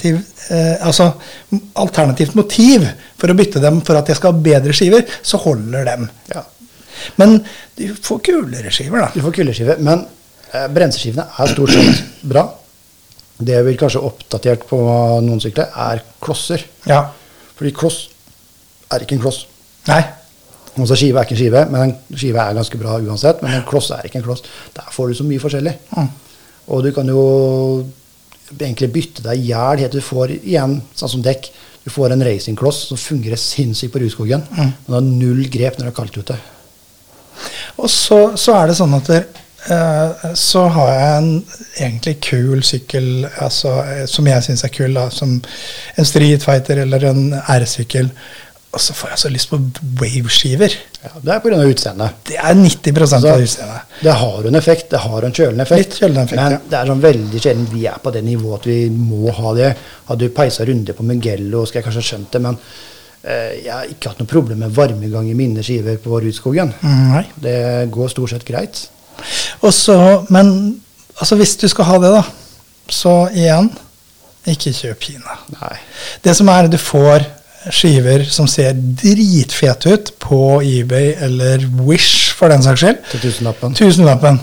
S4: alternativt motiv for å bytte dem for at jeg skal ha bedre skiver, så holder dem. Ja. Men du får kulere skiver da.
S3: Du får kulere skiver, men bremseskivene stort sett bra. Det vi kanskje oppdatert på noen sykler klosser.
S4: Ja.
S3: Fordi kloss ikke en kloss.
S4: Nei.
S3: Også skive ikke en skive, men en skive ganske bra uansett, men en kloss ikke en kloss. Der får du så mye forskjellig. Og du kan jo egentlig bytte deg i hjel helt til du får igjen, sånn som dekk. Du får en racingkloss som fungerer sinnssykt på Rudskogen. Men det har null grep når det er kaldt ute.
S4: Og så er det sånn at så har jeg en egentlig kul sykkel, altså, som jeg synes er kul, da, som en Street Fighter eller en R-sykkel, og så får jeg så lyst på wave-skiver.
S3: Ja, det er på grunn av utseendet.
S4: Det er 90% av utseendet.
S3: Det har en effekt, det har en kjølende effekt.
S4: Litt kjølende effekt,
S3: men
S4: ja.
S3: det er sånn veldig sjelden vi er på det nivået at vi må ha det. Hadde du peisa runde på Mugello, skal jeg kanskje skjønt det, men jeg har ikke hatt noe problem med varmegang i mine skiver på Rudskogen.
S4: Nei.
S3: Det går stort sett greit.
S4: Og så, men altså hvis du skal ha det da, så igjen, ikke kjøp Kina.
S3: Nei.
S4: Det som er, du får skiver som ser dritfet ut på eBay eller Wish for den saks skyld.
S3: Til tusenlappen.
S4: Tusenlappen.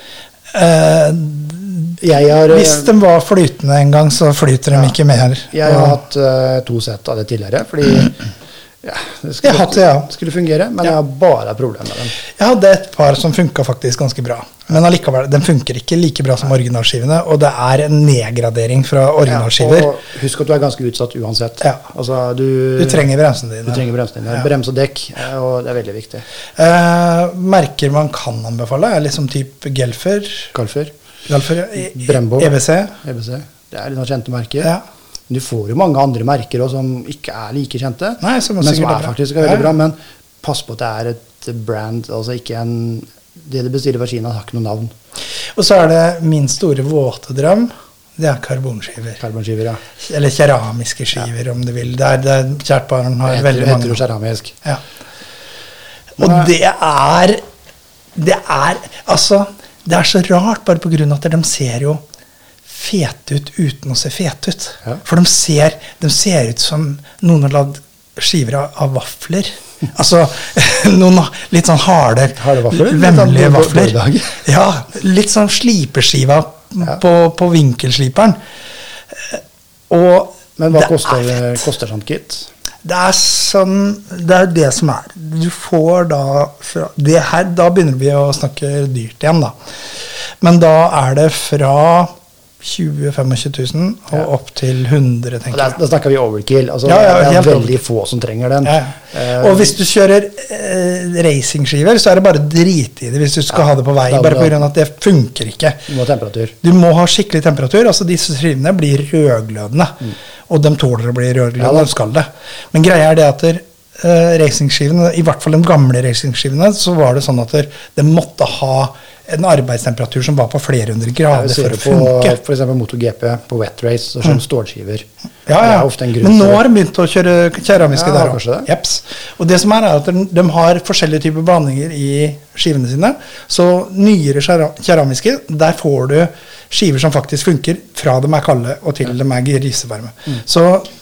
S4: Hvis de var flytende en gang, så flyter de ikke mer.
S3: Jeg har hatt 2 sett av det tidligere, fordi det skulle fungere, men jeg har bare problemer med dem.
S4: Jeg hadde et par som funket faktisk ganske bra, men allikevel, den funker ikke like bra som originalskivene, og det er en nedgradering fra originalskiver.
S3: Ja, og husk at du er ganske utsatt uansett.
S4: Ja.
S3: Altså, du
S4: trenger bremsene dine.
S3: Du trenger bremsene dine. Ja. Brems og dekk, og det er veldig viktig.
S4: Merker man kan anbefale er liksom typ Gelfer.
S3: Galfer,
S4: Brembo. EBC.
S3: Det er litt noen kjente merker.
S4: Ja.
S3: Du får jo mange andre merker også, som ikke er like kjente,
S4: men som
S3: faktisk er veldig bra. Men pass på at det er et brand, altså ikke en... Det du bestiller fra Kina har ikke noe navn.
S4: Og så er det min store våte drøm, det er karbonskiver.
S3: Karbonskiver, ja.
S4: Eller keramiske skiver, om du vil. Det er kjært barn har veldig mange.
S3: Det heter keramisk.
S4: Ja. Og det er altså, det er så rart, bare på grunn av at de ser jo fete ut uten å se fete ut. Ja. For de ser ut som noen har laget skiver av vafler. Altså, noen litt sånn harde
S3: vafler?
S4: Vemmelige vafler. Ja, litt sånn slipeskiva på vinkelsliperen.
S3: Men hva koster sånn kit?
S4: Det er det som er. Du får da, da begynner vi å snakke dyrt igjen da. Men da er det fra 20-25 000 og opp til 100, tenker jeg.
S3: Da snakker vi overkill. Altså, det er veldig få som trenger den.
S4: Og hvis du kjører racingskiver, så er det bare drit i det hvis du skal ha det på vei, bare på grunn av at det funker ikke. Du må ha skikkelig temperatur. Altså disse skivene blir rødglødende, og de tåler å bli rødglødende, de skal det. Men greia er det at racingskivene, i hvert fall de gamle racingskivene, så var det sånn at de måtte ha en arbeidstemperatur som var på flere hundre grader for å funke.
S3: For eksempel MotoGP på wet race, så kjører stålskiver.
S4: Ja. Men nå har de begynt å kjøre keramiske der også. Jeps. Og det som er at de har forskjellige typer blandinger i skivene sine. Så nyere keramiske, der får du skiver som faktisk funker fra de er kalde og til de er grisevarme. Så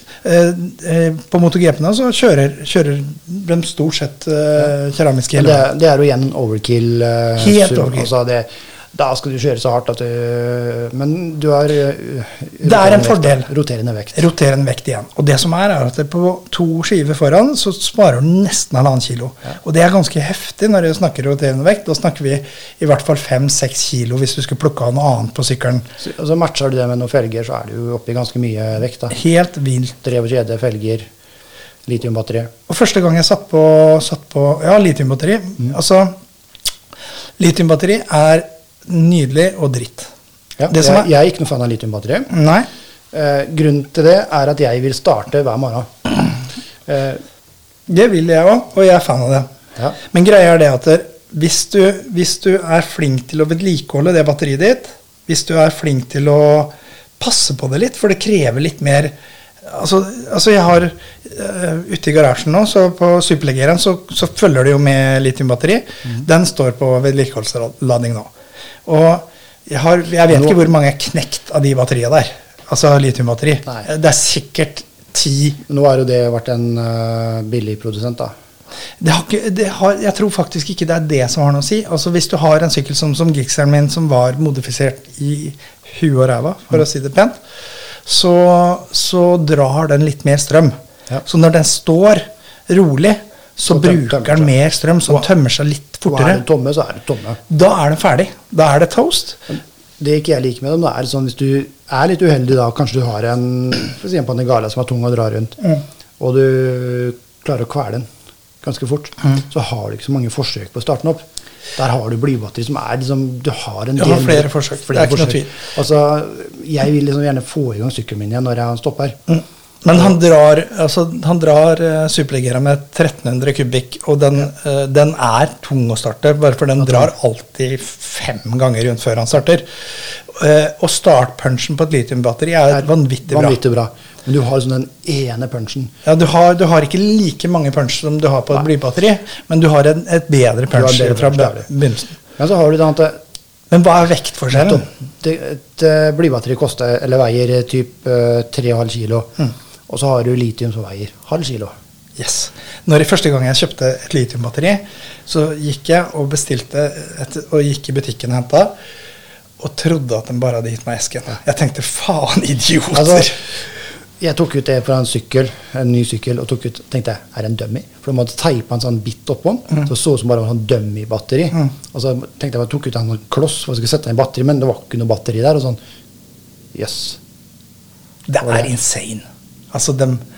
S4: på MotoGP-ene så kjører de stort sett keramiske hele.
S3: Det er jo igjen overkill.
S4: Helt overkill.
S3: Altså da skal du kjøre så hardt at men du har
S4: det er en fordel.
S3: Roterende vekt
S4: igjen. Og det som er at på 2 skiver foran så sparer du nesten 1,5 kilo. Og det er ganske heftig når du snakker roterende vekt. Da snakker vi i hvert fall 5-6 kilo hvis du skulle plukke av noe annet på sykkelen.
S3: Og så matcher du det med noen felger, så er du jo oppe i ganske mye vekt da.
S4: Helt vilt.
S3: Drev og kjede, felger, litiumbatteri.
S4: Og første gang jeg satt på litiumbatteri, altså litiumbatteri er nydelig og dritt.
S3: Ja, jeg er ikke noe fan av litiumbatteri.
S4: Nei.
S3: Grunnen til det er at jeg vil starte hver morgen.
S4: Det vil jeg også, og jeg er fan av det. Ja. Men greia er det at hvis du er flink til å vedlikeholde det batteriet ditt, hvis du er flink til å passe på det litt, for det krever litt mer. Altså jeg har ute i garasjen nå, så på Superleggeren så følger det jo med litiumbatteri. Den står på vedlikeholdslading nå. Og jeg vet ikke hvor mange er knekt av de batteriene der. Altså litiumbatteri. Det er sikkert 10.
S3: Nå har jo det vært en billig produsent da.
S4: Jeg tror faktisk ikke det er det som har noe å si. Altså hvis du har en sykkel som Gixxeren min, som var modifisert i huet og ræva, for å si det pent, så drar den litt mer strøm. Ja. Så når den står rolig, så bruker den mer strøm, så den tømmer seg litt fortere.
S3: Og er den tomme, så er den tomme.
S4: Da er den ferdig. Da er det toast.
S3: Det ikke jeg liker med dem, da, er sånn hvis du er litt uheldig da, kanskje du har for eksempel en Panigale som er tung å dra rundt, og du klarer å kvele den ganske fort, så har du ikke så mange forsøk på å starte den opp. Der har du blybatteri som liksom, du har en del...
S4: Du har flere forsøk, det er ikke noe tvil.
S3: Altså, jeg vil liksom gjerne få i gang sykkelen min igjen når jeg stopper.
S4: Men han drar Superleggera med 1300 kubikk, og den er tung å starte, bare for den drar alltid 5 ganger rundt før han starter. Og startpunchen på et litiumbatteri er vanvittig bra.
S3: Men du har sånn den ene punchen.
S4: Ja, du har ikke like mange punch som du har på et blybatteri, men du har et bedre punch fra begynnelsen.
S3: Men så har du det
S4: men hva er vektforskjellen?
S3: Et blybatteri koster, eller veier typ 3,5 kilo, og så har du litium som veier 0,5 kilo.
S4: Yes. Første gang jeg kjøpte et litiumbatteri, så gikk jeg og bestilte og gikk i butikken og hentet, og trodde at den bare hadde gitt meg esken. Jeg tenkte, faen, idioter!
S3: Altså, jeg tok ut det fra en ny sykkel, og tenkte jeg, er det en dummy? For de hadde teipet en sånn bit oppå den, så ut som bare en sånn dummy-batteri. Og så tenkte jeg tok ut en kloss for å skulle sette en batteri, men det var ikke noe batteri der, og sånn, yes.
S4: Det er insane. Altså,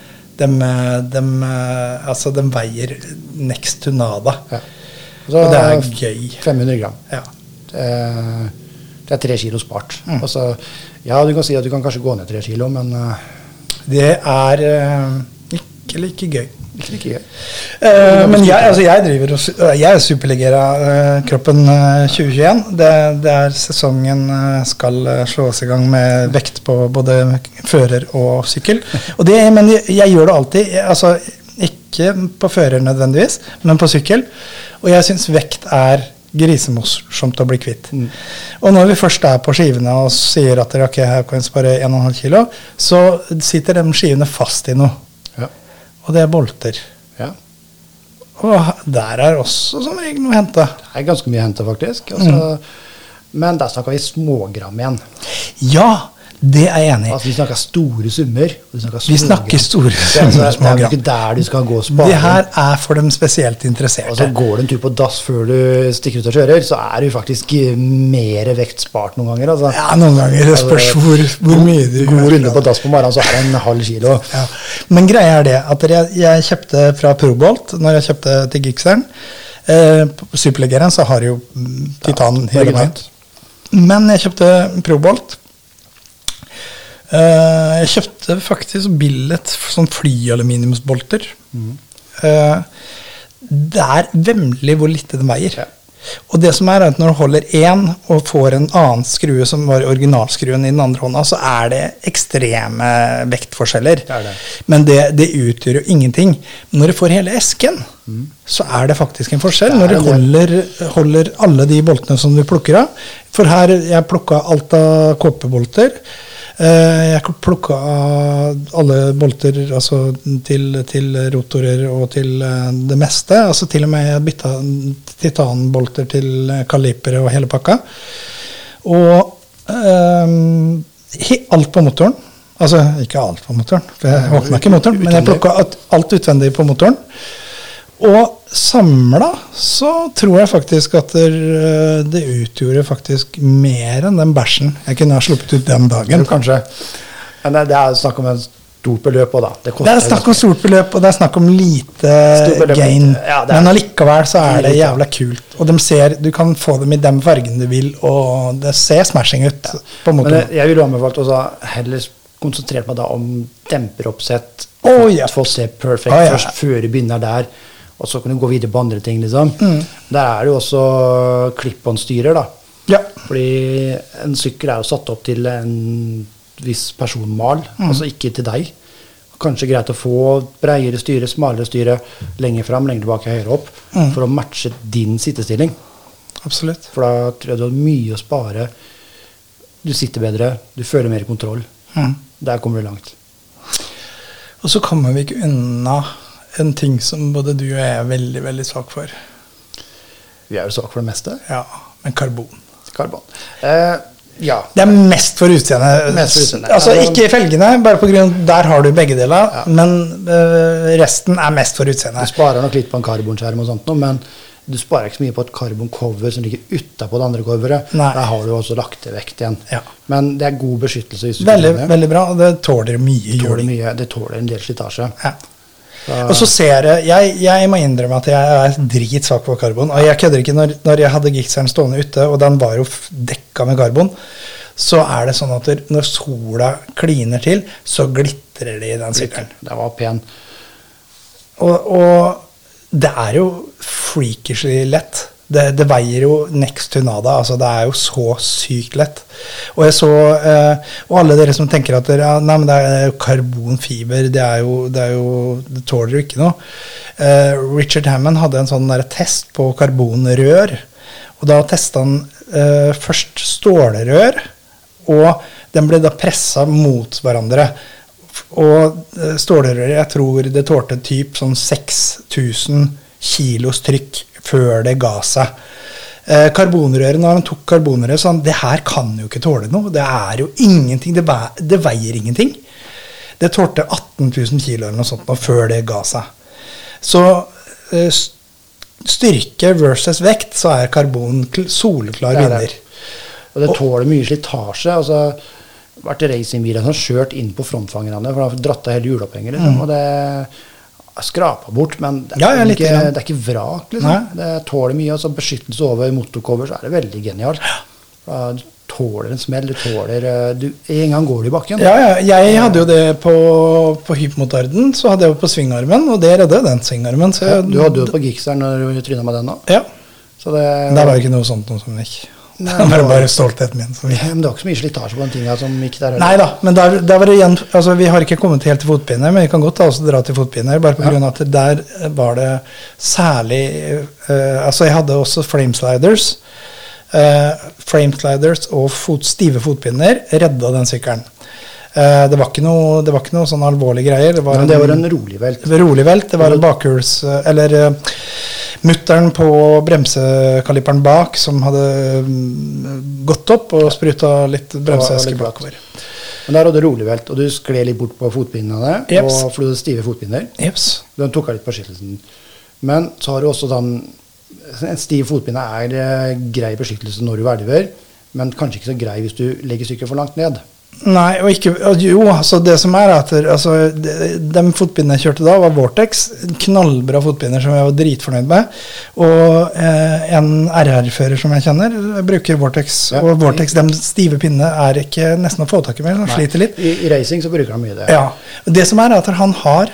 S4: de veier next to nada. Ja. Og det er gøy.
S3: 500 gram.
S4: Ja.
S3: Det er 3 kilo spart. Altså, ja, du kan si at du kan kanskje gå ned 3 kilo, men...
S4: det er ikke like gøy.
S3: Ikke like gøy.
S4: Men jeg er Superleggera kroppen 2021. Det er sesongen skal slås i gang med vekt på både fører og sykkel. Men jeg gjør det alltid, altså ikke på fører nødvendigvis, men på sykkel. Og jeg synes vekt er grisemorsomt å bli kvitt. Og når vi først er på skivene og sier at okay, her kan jeg spare 1,5 kilo, så sitter de skivene fast i noe. Ja. Og det er bolter. Ja. Og der er også som regel noe hentet. Det er ganske mye hentet faktisk. Altså, men der snakker vi smågram igjen. Ja, det er jeg enig i. Altså, vi snakker store summer. Vi snakker store summer. Det er ikke der du skal gå og spare. Det her er for dem spesielt interesserte. Og så går du en tur på dass før du stikker ut og kjører, så er du faktisk mer vekt spart noen ganger. Altså. Ja, noen ganger. Det spørs hvor mye du går runde på dass på morgenen, så er det 0,5 kilo. Ja. Men greia er det, at jeg kjøpte fra Probolt, når jeg kjøpte til Gixxeren, på Superleggeren så har jo titan hele veien. Men jeg kjøpte Probolt. Jeg kjøpte faktisk billet sånn flyaluminiumsbolter. Det er vemmelig hvor lite den veier. Ja. Og det som er at når du holder en og får en annen skrue som var originalskruen i den andre hånda, så er det ekstreme vektforskjeller. Det. Men det utgjør jo ingenting. Når du får hele esken, så er det faktisk en forskjell. Når du holder alle de boltene som du plukker av. For her, jeg plukket alt av kåpebolter. Jeg plukket alle bolter altså til rotorer og til det meste. Altså til og med jeg byttet titanbolter til kalipere og hele pakka. Og alt på motoren. Altså ikke alt på motoren, for jeg åpnet ikke motoren, men jeg plukket alt utvendig på motoren. Og samlet så tror jeg faktisk at det utgjorde faktisk mer enn den bæsjen jeg kunne ha sluppet ut den dagen. Kanskje. Men det er snakk om en stort beløp også da. Det er snakk om stort beløp, og det er snakk om lite gain. Ja, men allikevel så er det jævla kult. Og du kan få dem i den fargen du vil, og det ser smashing ut på motoren. Men jeg vil anbefale også heller konsentrere meg da om demperoppsett. For å se perfekt først før du begynner der. Og så kan du gå videre på andre ting, liksom. Der er det jo også clip-on-styrer, da. Ja. Fordi en sykkel er jo satt opp til en viss personmal, altså ikke til deg. Kanskje greit å få bredere styre, smalere styre, lenger frem, lenger tilbake, høyere opp, for å matche din sittestilling. Absolutt. For da tror jeg du har mye å spare. Du sitter bedre, du føler mer kontroll. Der kommer du langt. Og så kommer vi ikke unna en ting som både du og jeg er veldig, veldig svak for. Vi er jo svak for det meste. Ja, men karbon. Ja. Det er mest for utseende. Altså ikke felgene, bare på grunn der har du begge deler, men resten er mest for utseende. Du sparer nok litt på en karbonskjerm og sånt, men
S3: du sparer ikke så mye på et karboncover som ligger utenpå det andre coveret.
S4: Nei.
S3: Der har du også lagt det vekt igjen.
S4: Ja.
S3: Men det er god beskyttelse. Hvis du
S4: Veldig,
S3: det.
S4: veldig bra, og det tåler mye juling.
S3: Det tåler en del slitasje.
S4: Ja. Og så ser jeg må innrømme at jeg er dritsvak på karbon, og jeg kødder ikke når jeg hadde gikseren stående ute, og den var jo dekket med karbon, så er det sånn at når sola kliner til, så glitrer det i den sykkelen.
S3: Det var pen.
S4: Og det er jo freakishly lett. Det veier jo next to nada, altså det er jo så sykt lett. Og jeg så, og alle dere som tenker at nei, men det er jo karbonfiber, det tåler jo ikke noe. Richard Hammond hadde en sånn der test på karbonrør, og da testet han først stålrør, og den ble da presset mot hverandre. Og stålrør, jeg tror det tålte typ sånn 6000 kilos trykk før det ga seg. Karbonrøret, når han tok karbonrøret, så han, det her kan jo ikke tåle noe. Det er jo ingenting, det veier ingenting. Det tålte 18 000 kilo eller noe sånt nå, før det ga seg. Så styrke versus vekt, så er karbon soleklar vinner.
S3: Og det tåler mye slitasje. Altså, det har vært racingbiler som har kjørt inn på frontfangerne, for de har dratt av hele hjulopphengere. Liksom. Og det skrapet bort, men det er ikke vrak. Liksom. Det tåler mye. Altså, beskyttelse over motorcover, så er det veldig genialt. Du tåler en smell, en gang går du i bakken. Ja,
S4: jeg hadde jo det på hypmotarden, så hadde jeg jo på svingarmen, og det redde den svingarmen. Så
S3: du hadde jo det på gikseren når du trynet med den da.
S4: Ja,
S3: så det
S4: var ikke noe sånt noe som gikk. Det var bare stoltheten min.
S3: Men det var ikke så mye slitasje på den tingene som gikk der.
S4: Nei da, men der var det igjen, altså vi har ikke kommet helt til fotpinner, men vi kan godt dra til fotpinner, bare på grunn av at der var det særlig, altså jeg hadde også framesliders og stive fotpinner redda den sykkelen. Det var ikke noe sånn alvorlige greier. Det var
S3: en rolig velt.
S4: Det var en bakhuls, eller mutteren på bremsekalipperen bak som hadde gått opp og spruta litt bremseeske bakover.
S3: Men der hadde du rolig velt, og du skled litt bort på fotpinnene, og for du hadde stive fotpinner. Du tok av litt på beskyttelsen. Men så har du også sånn, en stiv fotpinne er grei beskyttelse når du hvelver, men kanskje ikke så grei hvis du legger sykkelen for langt ned.
S4: Nei, altså det som er at de fotpinnene jeg kjørte da var Vortex, knallbra fotpinner som jeg var dritfornøyd med, og en RR-fører som jeg kjenner bruker Vortex, og Vortex, de stive pinnene er ikke nesten å få tak i mer, de sliter litt.
S3: I racing så bruker han mye det.
S4: Ja, det som er at han har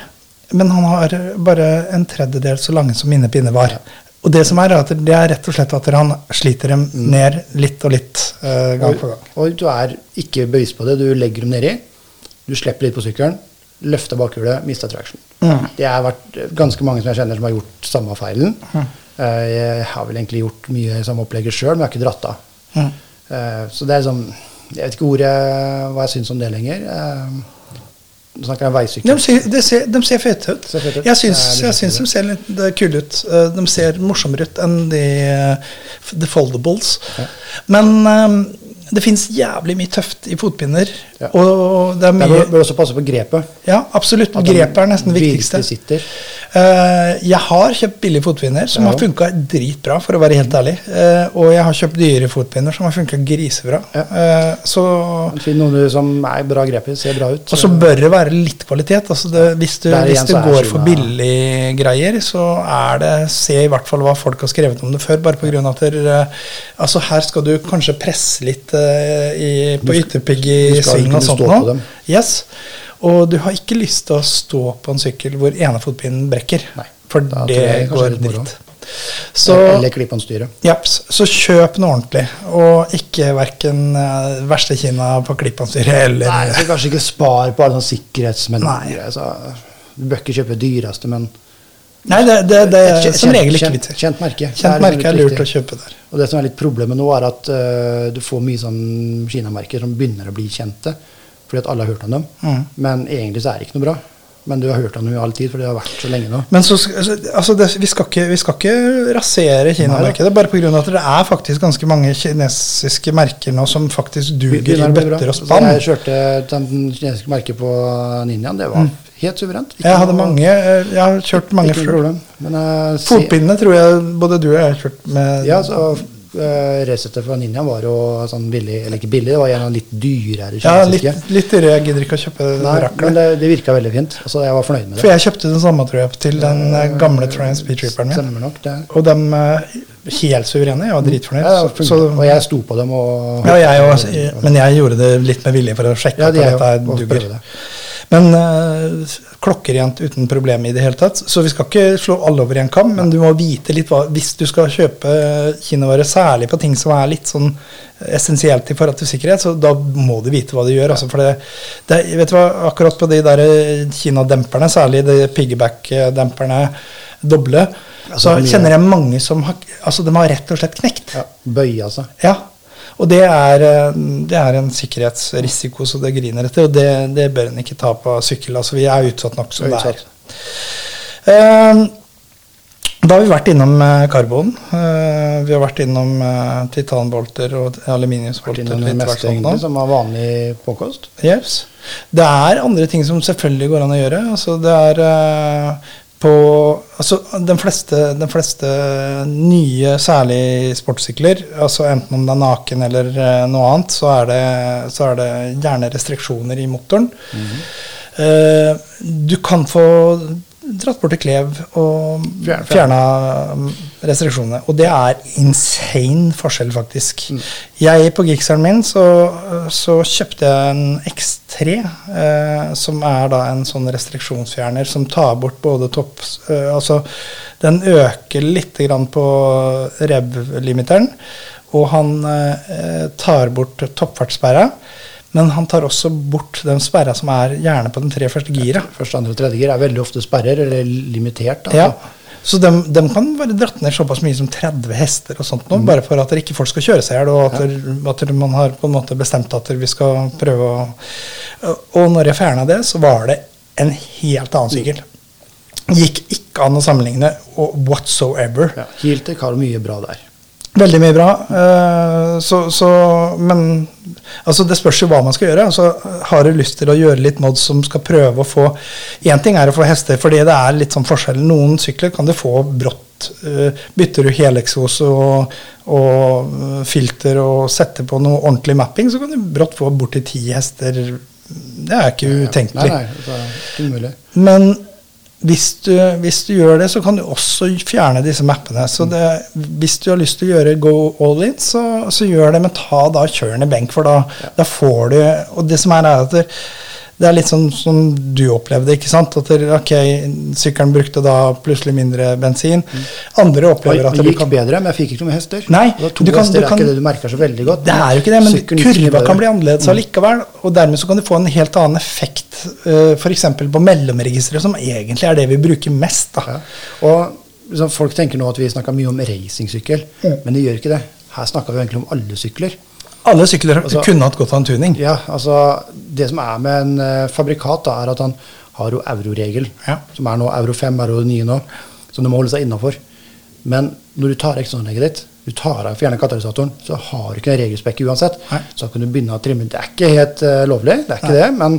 S4: bare en tredjedel så lange som mine pinner var. Og det som er at det er rett og slett at han sliter dem ned litt og litt gang på gang.
S3: Og du er ikke bevisst på det, du legger dem nedi, du slipper litt på sykkelen, løfter bakhjulet, mister traction. Det har vært ganske mange som jeg kjenner som har gjort samme feilen. Jeg har vel egentlig gjort mye samme opplegget selv, men jeg har ikke dratt av. Så det er sånn, jeg vet ikke hva jeg synes om det lenger. Nå snakker jeg om veisykkel.
S4: De ser fete ut. Jeg synes de ser litt kule ut. De ser morsommere ut enn de foldables. Men det finnes jævlig mye tøft i fotpinner. Og det er mye...
S3: Jeg bør også passe på grepet.
S4: Ja, absolutt. Grepet er nesten det viktigste. Jeg har kjøpt billige fotpinner som har funket dritbra, for å være helt ærlig. Og jeg har kjøpt dyre fotpinner som har funket grisebra. Så...
S3: Finn noen som er bra grepet, ser bra ut.
S4: Og så bør det være litt kvalitet. Altså hvis du går for billige greier, så se i hvert fall hva folk har skrevet om det før, bare på grunn av at altså her skal du kanskje presse litt på ytterpigg i sving og sånt nå. Yes. Og du har ikke lyst til å stå på en sykkel hvor ene fotpinnen brekker.
S3: Nei.
S4: For det går dritt.
S3: Eller klippåndstyret.
S4: Ja, så kjøp noe ordentlig, og ikke hverken verste kina på klippåndstyret eller...
S3: Nei, så kanskje ikke spare på alle sånne sikkerhetsmenninger. Altså, du bør ikke kjøpe dyreste, men...
S4: Nei, det er som regel ikke vitt.
S3: Kjent merke.
S4: Kjent merke er lurt å kjøpe der.
S3: Og det som er litt problemet nå er at du får mye sånn Kina-merker som begynner å bli kjente, fordi at alle har hørt om dem. Men egentlig så er det ikke noe bra. Men du har hørt om dem i all tid, for det har vært så lenge nå.
S4: Men så, altså vi skal ikke rasere Kina-merket, bare på grunn av at det er faktisk ganske mange kinesiske merker nå som faktisk duger i bøtter og spann.
S3: Jeg kjørte den kinesiske merket på Ninjaen, det var Helt suverent.
S4: Jeg hadde mange, jeg har kjørt mange
S3: ikke noe problem. Men,
S4: fotpinnene tror jeg både du og jeg har kjørt med.
S3: Ja, så resettet fra Ninja var jo sånn billig, eller ikke billig, det var gjerne litt dyrere.
S4: Ja, litt dyrere, jeg gidder ikke å kjøpe rakler.
S3: Men det virket veldig fint, altså jeg var fornøyd med det.
S4: For jeg kjøpte den samme, tror jeg, til den gamle Triumph Speedtripperen min.
S3: Stemmer nok, det.
S4: Og de helt suverene, jeg var dritfornøyd.
S3: Ja, og jeg sto på dem og...
S4: Ja, men jeg gjorde det litt med vilje for å sjekke at dette duger. Men klokkerent uten problem i det hele tatt. Så vi skal ikke slå alle over i en kam, men du må vite litt hva, hvis du skal kjøpe kinovarer, særlig på ting som litt sånn essensielt i forhold til sikkerhet, så da må du vite hva du gjør. Altså, for vet du hva, akkurat på de der kinodemperne, særlig de piggyback-demperne doble, så kjenner jeg mange som de har rett og slett knekt.
S3: Ja, bøy altså.
S4: Ja. Og det er en sikkerhetsrisiko, så det griner etter, og det bør en ikke ta på sykkel. Altså, vi utsatt nok som det er. Da har vi vært innom karbon. Vi har vært innom titanbolter og aluminiumsbolter.
S3: Det meste egentlig som var vanlig påkost.
S4: Yes. Det andre ting som selvfølgelig går an å gjøre. Altså, det den fleste nye, særlig sportssykler, altså enten om det naken eller noe annet, så er det gjerne restriksjoner i motoren. Du kan få dratt bort til Klev og fjernet restriksjonene, og det insane forskjell faktisk. På Gixxeren min så kjøpte jeg en X3 som da en sånn restriksjonsfjerner som tar bort både altså den øker litt grann på rev-limiteren, og han tar bort toppfartssperra. Men han tar også bort den sperra som gjerne på den 3 første gira.
S3: Første, andre og tredje gir veldig ofte sperrer, eller limitert. Altså.
S4: Ja, så de kan være dratt ned såpass mye som 30 hester og sånt nå, bare for at ikke folk skal kjøre seg her, og at man har på en måte bestemt at vi skal prøve å... Og når jeg fjernet det, så var det en helt annen sykkel. Gikk ikke an å sammenligne, whatsoever.
S3: Ja, Hiltek har mye bra der.
S4: Veldig mye bra, men altså det spørs jo hva man skal gjøre. Altså, har du lyst til å gjøre litt mods som skal prøve å få, en ting å få hester, fordi det litt sånn forskjell. Noen sykler kan du få brått, bytter du heleksos og filter og setter på noe ordentlig mapping, så kan du brått få bort til 10 hester. Det ikke utenkelig.
S3: Nei, det ikke umulig.
S4: Men hvis du gjør det, så kan du også fjerne disse mappene. Så hvis du har lyst til å gjøre go all in, så gjør det, men kjør ned benk, for da får du, og det som at det litt sånn som du opplevde, ikke sant? At sykkelen brukte da plutselig mindre bensin. Andre opplever at
S3: det gikk bedre, men jeg fikk ikke noen hester.
S4: Nei,
S3: to hester ikke det du merker så veldig godt.
S4: Det jo ikke det, men kurva kan bli annerledes allikevel, og dermed så kan du få en helt annen effekt, for eksempel på mellomregisteret, som egentlig det vi bruker mest. Da.
S3: Ja. Og folk tenker nå at vi snakker mye om racingsykkel, men det gjør ikke det. Her snakker vi egentlig om alle sykler.
S4: Alle sykler kunne hatt godt av en tuning.
S3: Ja, altså det som med en fabrikat at han har jo euroregel, som nå euro 5, euro 9 nå, som du må holde seg innenfor. Men når du tar ekstraanlegget ditt, du tar av fjerner katalysatoren, så har du ikke en regelspekk uansett. Så kan du begynne å trimme. Det ikke helt lovlig, det ikke det, men...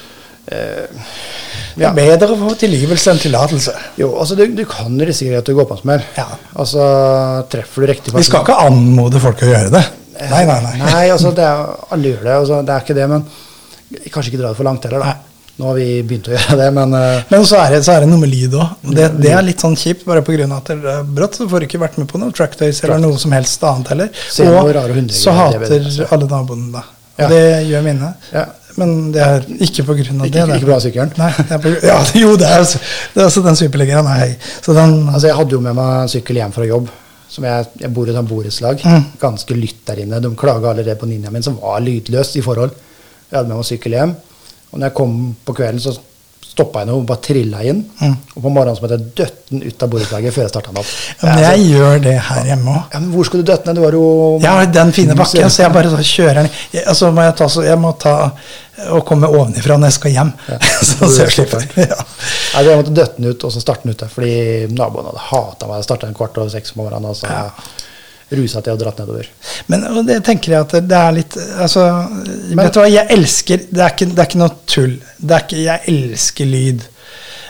S4: Det bedre å få tilgivelse enn tillatelse.
S3: Jo, altså du kan risikere at du går på en smell. Ja. Altså, treffer du riktig...
S4: Vi skal ikke anmode folk å gjøre det. Nei.
S3: Nei, altså alle gjør det, altså, det ikke det, men kanskje ikke dra det for langt heller da. Nå har vi begynt å gjøre det, men
S4: så det noe med lyd også. Det litt sånn kjipt, bare på grunn av at det brått, så får du ikke vært med på noe trackdays eller noe som helst annet heller. Og så hater alle naboene da. Og det gjør mine. Ja. Men det ikke på grunn av det.
S3: Ikke bra sykkelen.
S4: Nei, det altså den superleggeren, nei.
S3: Altså jeg hadde jo med meg en sykkel hjem fra jobb, som jeg bor i et borettslag, ganske lytt der inne. De klaget allerede på Ninja min, som var lydløs i forhold. Jeg hadde med meg sykkel hjem, og når jeg kom på kvelden, så stoppet jeg nå og bare trillet inn, og på morgenen så måtte jeg døtte den ut av borettslaget før jeg startet den opp.
S4: Ja, men jeg gjør det her hjemme også.
S3: Ja, men hvor skal du døtte den? Du var jo...
S4: Ja, den fine bakken, så jeg bare kjører den. Jeg må ta og komme ovenifra når jeg skal hjem. Ja, så jeg slipper. Ja.
S3: Jeg måtte døtte den ut, og så starte den ut der, fordi naboen hadde hatet meg. Jeg startet 5:15 på morgenen, og så ruset jeg og dratt nedover.
S4: Men det tenker jeg at det litt, altså, vet du hva, jeg elsker, det ikke noe tull. Jeg elsker lyd.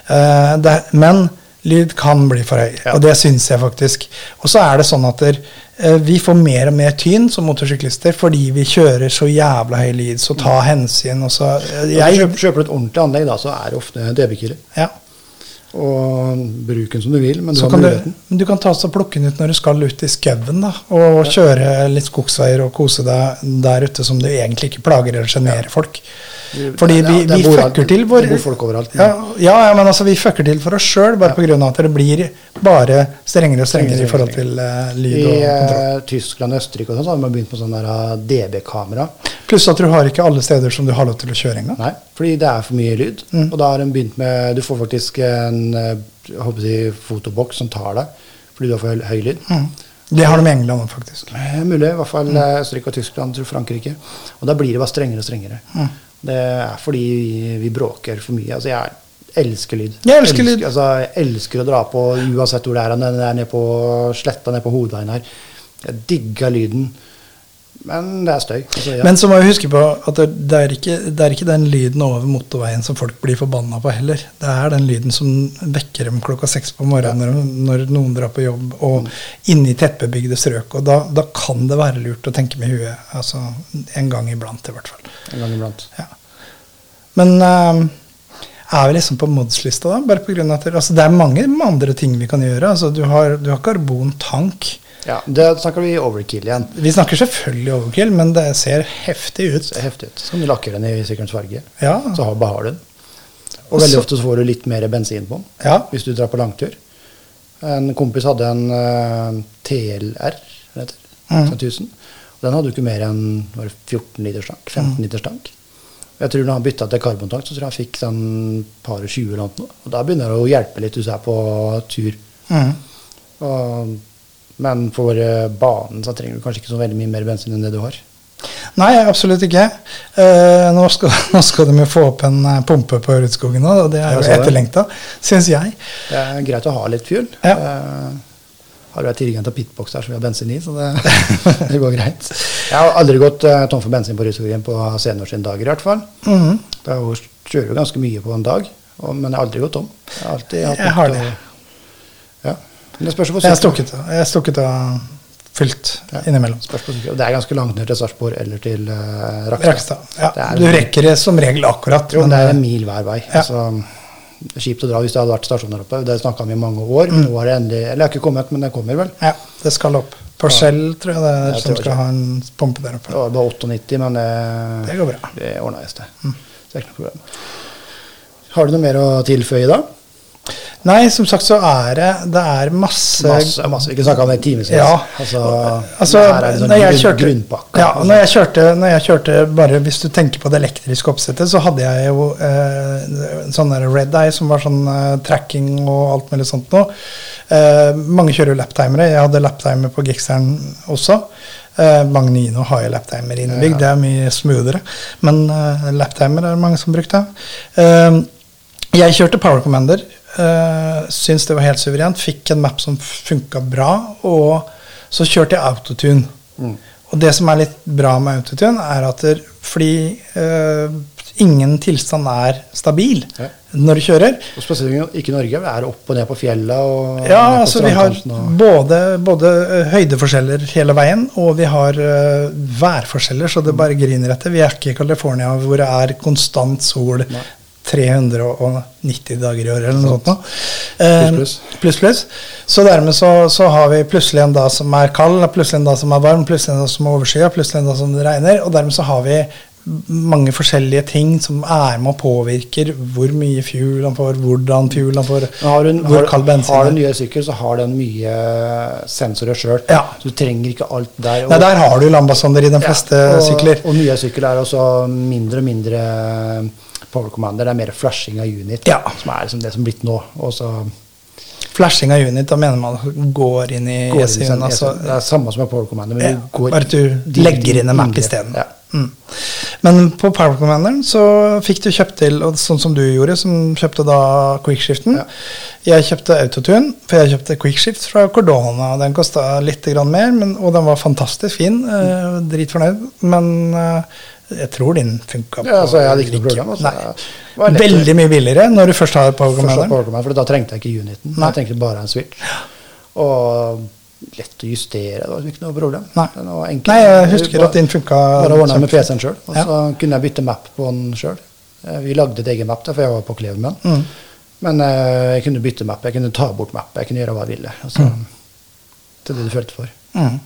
S4: Men lyd kan bli for høy, og det synes jeg faktisk. Og så det sånn at vi får mer og mer tyn som motorsyklister, fordi vi kjører så jævla høy lyd, så ta hensyn. Og så,
S3: kjøper du et ordentlig anlegg, da, så det ofte DB-killer.
S4: Ja.
S3: Og bruk den som du vil, men du
S4: så
S3: har muligheten.
S4: Du kan ta så plukke den ut når du skal ut i skauen da, og kjøre litt skogsveier og kose deg der ute som du egentlig ikke plager eller generer folk. Fordi vi fucker til
S3: det bor folk overalt.
S4: Ja, men altså vi fucker til for oss selv, bare på grunn av at det blir bare strengere og strengere i forhold til lyd og kontroll.
S3: I Tyskland og Østerrike og sånn, så har man begynt på sånn der DB-kamera.
S4: Pluss at du har ikke alle steder som du har lov til å kjøre engang.
S3: Nei, fordi det for mye lyd. Og da har de begynt med, du får faktisk en jeg håper å si, fotoboks som tar deg, fordi du har for høy lyd.
S4: Det har de i England faktisk.
S3: Mulig, i hvert fall Østerrike og Tyskland, tror Frankrike. Og da blir det bare strengere og strengere. Det fordi vi bråker for mye. Altså jeg elsker lyd.
S4: Jeg elsker lyd.
S3: Altså, jeg elsker å dra på, uansett hvor det den nede på sletta, nede på hovedveien her. Jeg digger lyden. Men det støy. Altså, ja.
S4: Men så må vi huske på at det ikke den lyden over motorveien som folk blir forbannet på heller. Det den lyden som vekker dem 6 på morgenen når noen drar på jobb og inne i tettbebygde strøk. Og da kan det være lurt å tenke med huet. Altså en gang iblant i hvert fall.
S3: En gang iblant.
S4: Ja. Men vi liksom på modslista da? Bare på grunn av at det mange andre ting vi kan gjøre. Altså, du har karbontank.
S3: Ja, det snakker vi overkill igjen.
S4: Vi snakker selvfølgelig overkill, men det ser heftig ut.
S3: Det ser heftig ut. Så kan du lakke den i sikkert farge.
S4: Ja.
S3: Så har du den. Og veldig ofte så får du litt mer bensin på den, hvis du drar på langtur. En kompis hadde en TLR, heter det, 1000. Og den hadde jo ikke mer enn 14 liters tank, 15 liters tank. Jeg tror når han byttet til karbontank, så tror jeg han fikk sånn par og 20 eller noe. Og da begynner det å hjelpe litt hvis du på tur. Men for banen så trenger du kanskje ikke så veldig mye mer bensin enn det du har.
S4: Nei, absolutt ikke. Nå skal de jo få opp en pumpe på Rudskogen nå, og det jo etterlengtet, synes jeg. Det
S3: greit å ha litt fuel.
S4: Ja.
S3: Har du tilgang til pitbox der som vi har bensin i, så det går greit. Jeg har aldri gått tom for bensin på Rudskogen på senior sin dag i hvert fall. Da kjører du ganske mye på en dag, men jeg har aldri gått tom. Jeg har det. Ja. Men det spørs på
S4: sykkel. Jeg har stukket av fylt innimellom.
S3: Og det ganske langt ned til Sarpsborg eller til
S4: Rakstad. Ja, du rekker det som regel akkurat.
S3: Jo, men det en mil hver vei. Ja. Så det kjipt å dra hvis det hadde vært stasjon der oppe. Det snakket vi i mange år. Nå det endelig, eller jeg har ikke kommet, men det kommer vel.
S4: Ja, det skal opp. Porcel tror jeg det som skal ha en pumpe der oppe.
S3: Ja, det var 98, men
S4: det går bra.
S3: Det ordnet jeg sted. Så det ikke noe problem. Har du noe mer å tilføye da?
S4: Nei, som sagt så det masse.
S3: Vi kan snakke om det i timen.
S4: Ja.
S3: Altså
S4: når jeg kjørte, bare hvis du tenker på det elektriske oppsettet, så hadde jeg jo sånn der Red Eye som var sånn tracking og alt mulig sånt nå. Mange kjører jo laptimere. Jeg hadde laptimer på Gixxeren også. Magnino har jo laptimer innebygd, det mye smoothere. Men laptimer mange som brukte. Jeg kjørte Power Commander. Syns det var helt suverent, fikk en map som funket bra, og så kjørte jeg autotune. Og det som litt bra med autotune at fordi ingen tilstand stabil når du kjører. Og
S3: spesielt ikke i Norge, vi opp og ned på fjellet og
S4: ja, altså vi har både høydeforskjeller hele veien, og vi har værforskjeller, så det bare griner etter. Vi ikke i California hvor det konstant sol 390 dager i år eller noe sånt nå. Pluss. Så dermed så har vi plutselig en dag som kald, plutselig en dag som varm, plutselig en dag som overskyet, plutselig en dag som det regner, og dermed så har vi mange forskjellige ting som med og påvirker hvor mye fuel han får, hvordan fuel han får, hvor kald bensin
S3: Har du en nye sykkel, så har den mye sensorer selv.
S4: Ja.
S3: Så du trenger ikke alt der.
S4: Nei, der har du lambasonder i de fleste sykler.
S3: Og nye sykler også mindre og mindre Power Commander, det mer flashing av unit, som liksom det som blitt nå. Også
S4: flashing av unit, da mener man går inn i ECU-en. Altså,
S3: det samme som Power Commander, men du går
S4: bare at du legger inn en map i stedet. Ja. Men på Power Commanderen så fikk du kjøpt til, og sånn som du gjorde, som kjøpte da Quickshiften. Jeg kjøpte Autotune, for jeg kjøpte Quickshift fra Cordona. Den kostet litt grann mer, og den var fantastisk fin, dritfornøyd. Men Jeg tror din funket på
S3: Ja, altså, jeg hadde ikke noe problem. Altså.
S4: Nei.
S3: Det var lett å-
S4: Veldig mye billigere når du først har
S3: Fortsatt
S4: Power-commanderen.
S3: Power Command, for da trengte jeg ikke uniten.
S4: Nei.
S3: Jeg trengte bare en switch. Og lett å justere, det var ikke noe problem.
S4: Nei.
S3: Den var enkel.
S4: Nei, jeg husker at din funket
S3: Bare ordnet med PC-en selv, og
S4: Ja.
S3: så kunne jeg bytte map på den selv. Vi lagde et egen map der, for jeg var på Cleveland.
S4: Mm.
S3: Men jeg kunne bytte map, jeg kunne ta bort map, jeg kunne gjøre hva jeg ville. Altså, Det er det du følte for.
S4: Mm.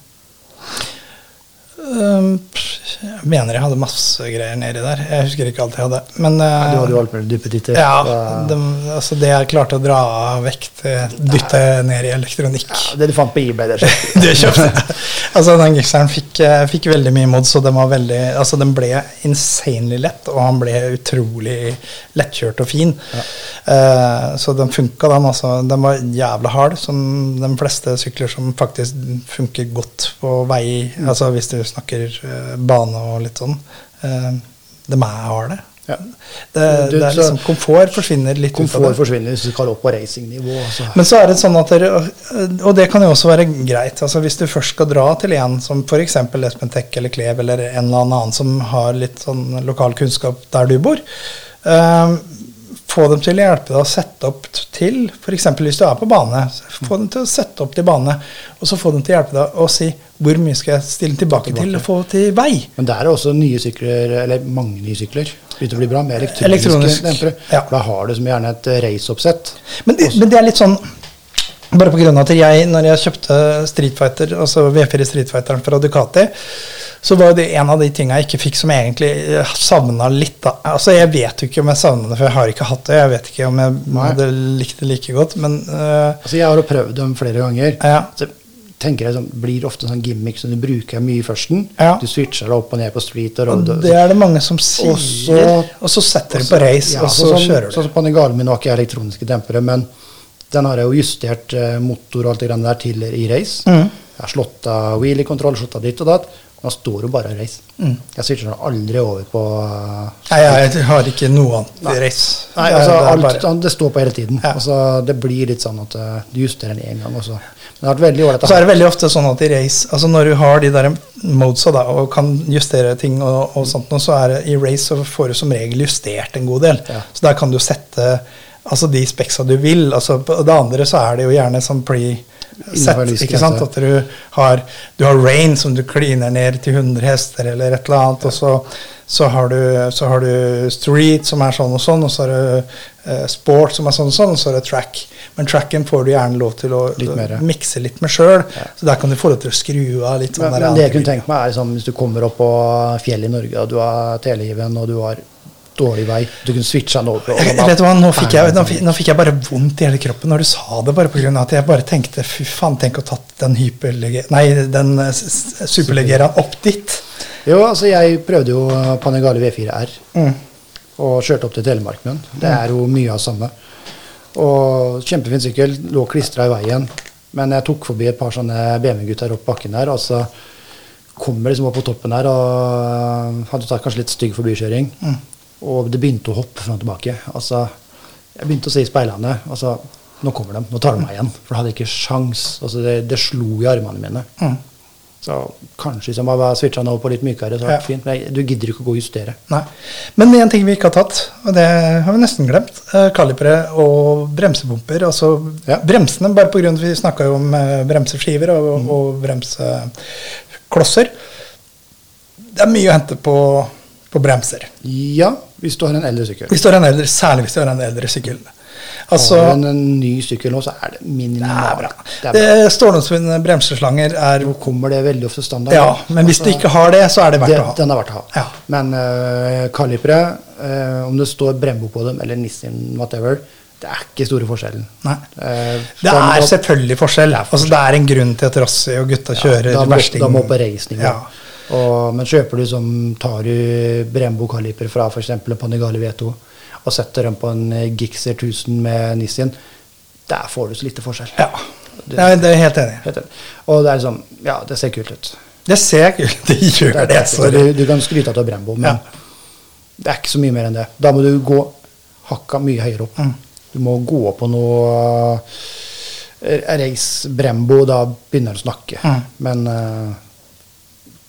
S4: Jeg mener jeg hadde masse greier nedi der. Jeg husker ikke alt jeg hadde. Men,
S3: Du hadde jo alt med duppetitter.
S4: ja,
S3: så-
S4: altså det jeg klarte å dra vekk, det dytte jeg ned i elektronikk.
S3: Ja, det du fant på eBay, det skjedde.
S4: Det kjøpte jeg. Altså den Gixxeren fikk veldig mye mods, og den var veldig, altså den ble insanely lett, og han ble utrolig lettkjørt og fin. Så den funka, den. Altså, den var jævla hard, som de fleste sykler som faktisk funker godt på vei, altså hvis du snakker bane og litt sånn. De er harde.
S3: Ja.
S4: Det er liksom, komfort forsvinner litt ut av
S3: Komfort
S4: det.
S3: forsvinner hvis du skal opp på racingnivå. Altså.
S4: Men så er det sånn at og det kan jo også være greit, altså hvis du først skal dra til en som for eksempel Espen Tech eller Klev eller en eller annen som har litt sånn lokal kunnskap der du bor, få dem til å hjelpe deg å sette opp til, for eksempel hvis du er på bane, få dem til å sette opp til bane, og så få dem til å hjelpe deg å si hvor mye skal jeg stille tilbake til å få til vei.
S3: Men det er også nye sykler, eller mange nye sykler. Begynte å bli bra med
S4: Elektronisk,
S3: elektroniske dempere.
S4: ja.
S3: Da har du som gjerne et raceoppsett.
S4: Men det er litt sånn, bare på grunn av at når jeg kjøpte Street Fighter, altså V4 Street Fighteren fra Ducati, så var det en av de tingene jeg ikke fikk som jeg egentlig savnet litt da. Altså jeg vet jo ikke om jeg savnet det, for jeg har ikke hatt det. Jeg vet ikke om jeg hadde likt det like godt, men
S3: Altså jeg har jo prøvd dem flere ganger.
S4: ja.
S3: Så tenker jeg sånn, blir ofte sånn gimmick som du bruker mye i førsten.
S4: Ja.
S3: Du switcher deg opp og ned på street og
S4: Og
S3: road.
S4: det er det mange som sier,
S3: så-
S4: og så setter de på race,
S3: Ja,
S4: og så
S3: sånn,
S4: kjører
S3: sånn
S4: du.
S3: som Panigale min har ikke elektroniske dempere, men den har jeg jo justert motor og alt det grann der til i race.
S4: Mm.
S3: Jeg har slått av wheelie-kontroll, slått av ditt og datt. Man står jo bare i race.
S4: Mm.
S3: Jeg switcher den aldri over på
S4: Nei, jeg har ikke noe annet i race.
S3: Nei,
S4: Det er-
S3: altså
S4: det er
S3: alt,
S4: bare-
S3: det står på hele tiden.
S4: Ja.
S3: Altså, det blir litt sånn at du justerer den én gang også. Men det har vært veldig ålreit.
S4: Og så er det veldig ofte sånn at i race, altså når du har de der modesa da, og kan justere ting og sånt, så er det i race så får du som regel justert en god del.
S3: Ja.
S4: Så der kan du sette altså de speksa du vil. Altså på det andre så er det jo gjerne sånn pre-sett,
S3: Innenfor lysgrense.
S4: ikke sant? At du har rain som du kliner ned til 100 hester eller et eller annet, og så har du street som er sånn, og så har du sport som er sånn, og så har du track. Men tracken får du gjerne lov til å
S3: Litt mer.
S4: mikse litt med sjøl. Så der kan du få lov til å skru av litt sånn.
S3: Men det jeg kunne tenkt meg, er sånn, hvis du kommer opp på fjell i Norge, og du har telegiven, og du har dårlig vei, du kunne switche den over.
S4: Vet du hva, nå fikk jeg bare vondt i hele kroppen når du sa det, bare på grunn av at jeg bare tenkte, fy faen, tenk å tatt den den superlegera opp dit.
S3: Jo, altså jeg prøvde jo Panigale V4 R,
S4: Mm.
S3: og kjørte opp til Telemark med den. Det er jo mye av samme. Og kjempefin sykkel, lå klistret i veien, men jeg tok forbi et par sånne BMW-gutter opp bakken der, og så kommer liksom opp på toppen der, og hadde tatt kanskje litt stygg forbikjøring, og det begynte å hoppe frem og tilbake. Altså, jeg begynte å se i speilene, altså, nå kommer de, nå tar de meg igjen, for det hadde ikke sjans. Altså, det slo i armene mine. Så kanskje hvis jeg bare switcha nå på litt mykere, så var det fint, men du gidder ikke å gå og justere.
S4: Nei. Men en ting vi ikke har tatt, og det har vi nesten glemt, kalipere og bremsepumper. Altså bremsene, bare på grunn av at vi snakket jo om bremseskiver og bremseklosser. Det er mye å hente på bremser.
S3: Ja, hvis du har en eldre sykkel.
S4: Særlig hvis du har en eldre sykkel. Altså,
S3: har du en ny sykkel nå, så er det minimalt.
S4: Det er bra. Stålånsbundne bremsesslanger er...
S3: Nå kommer det veldig ofte standard.
S4: Ja, men hvis du ikke har det, så er det verdt å ha.
S3: Den er verdt å ha.
S4: Ja.
S3: Men kalipere, om det står Brembo på dem, eller Nissin, whatever, det er ikke store forskjellen.
S4: Nei. Det er selvfølgelig forskjell. Altså, det er en grunn til at Rossi og gutta kjører versting.
S3: Da må på racing.
S4: Ja.
S3: Men kjøper du som tar du Brembo kaliper fra for eksempel Panigale V2, og setter dem på en Gixxer 1000 med Nissin, der får du så lite forskjell.
S4: Ja, det er helt enig.
S3: Og det er liksom, ja, det ser kult ut.
S4: Det ser kult ut, det gjør det.
S3: Du kan skryte av Brembo, men det er ikke så mye mer enn det. Da må du gå hakka mye høyere opp. Du må gå på noe race Brembo, da begynner du å snakke. Men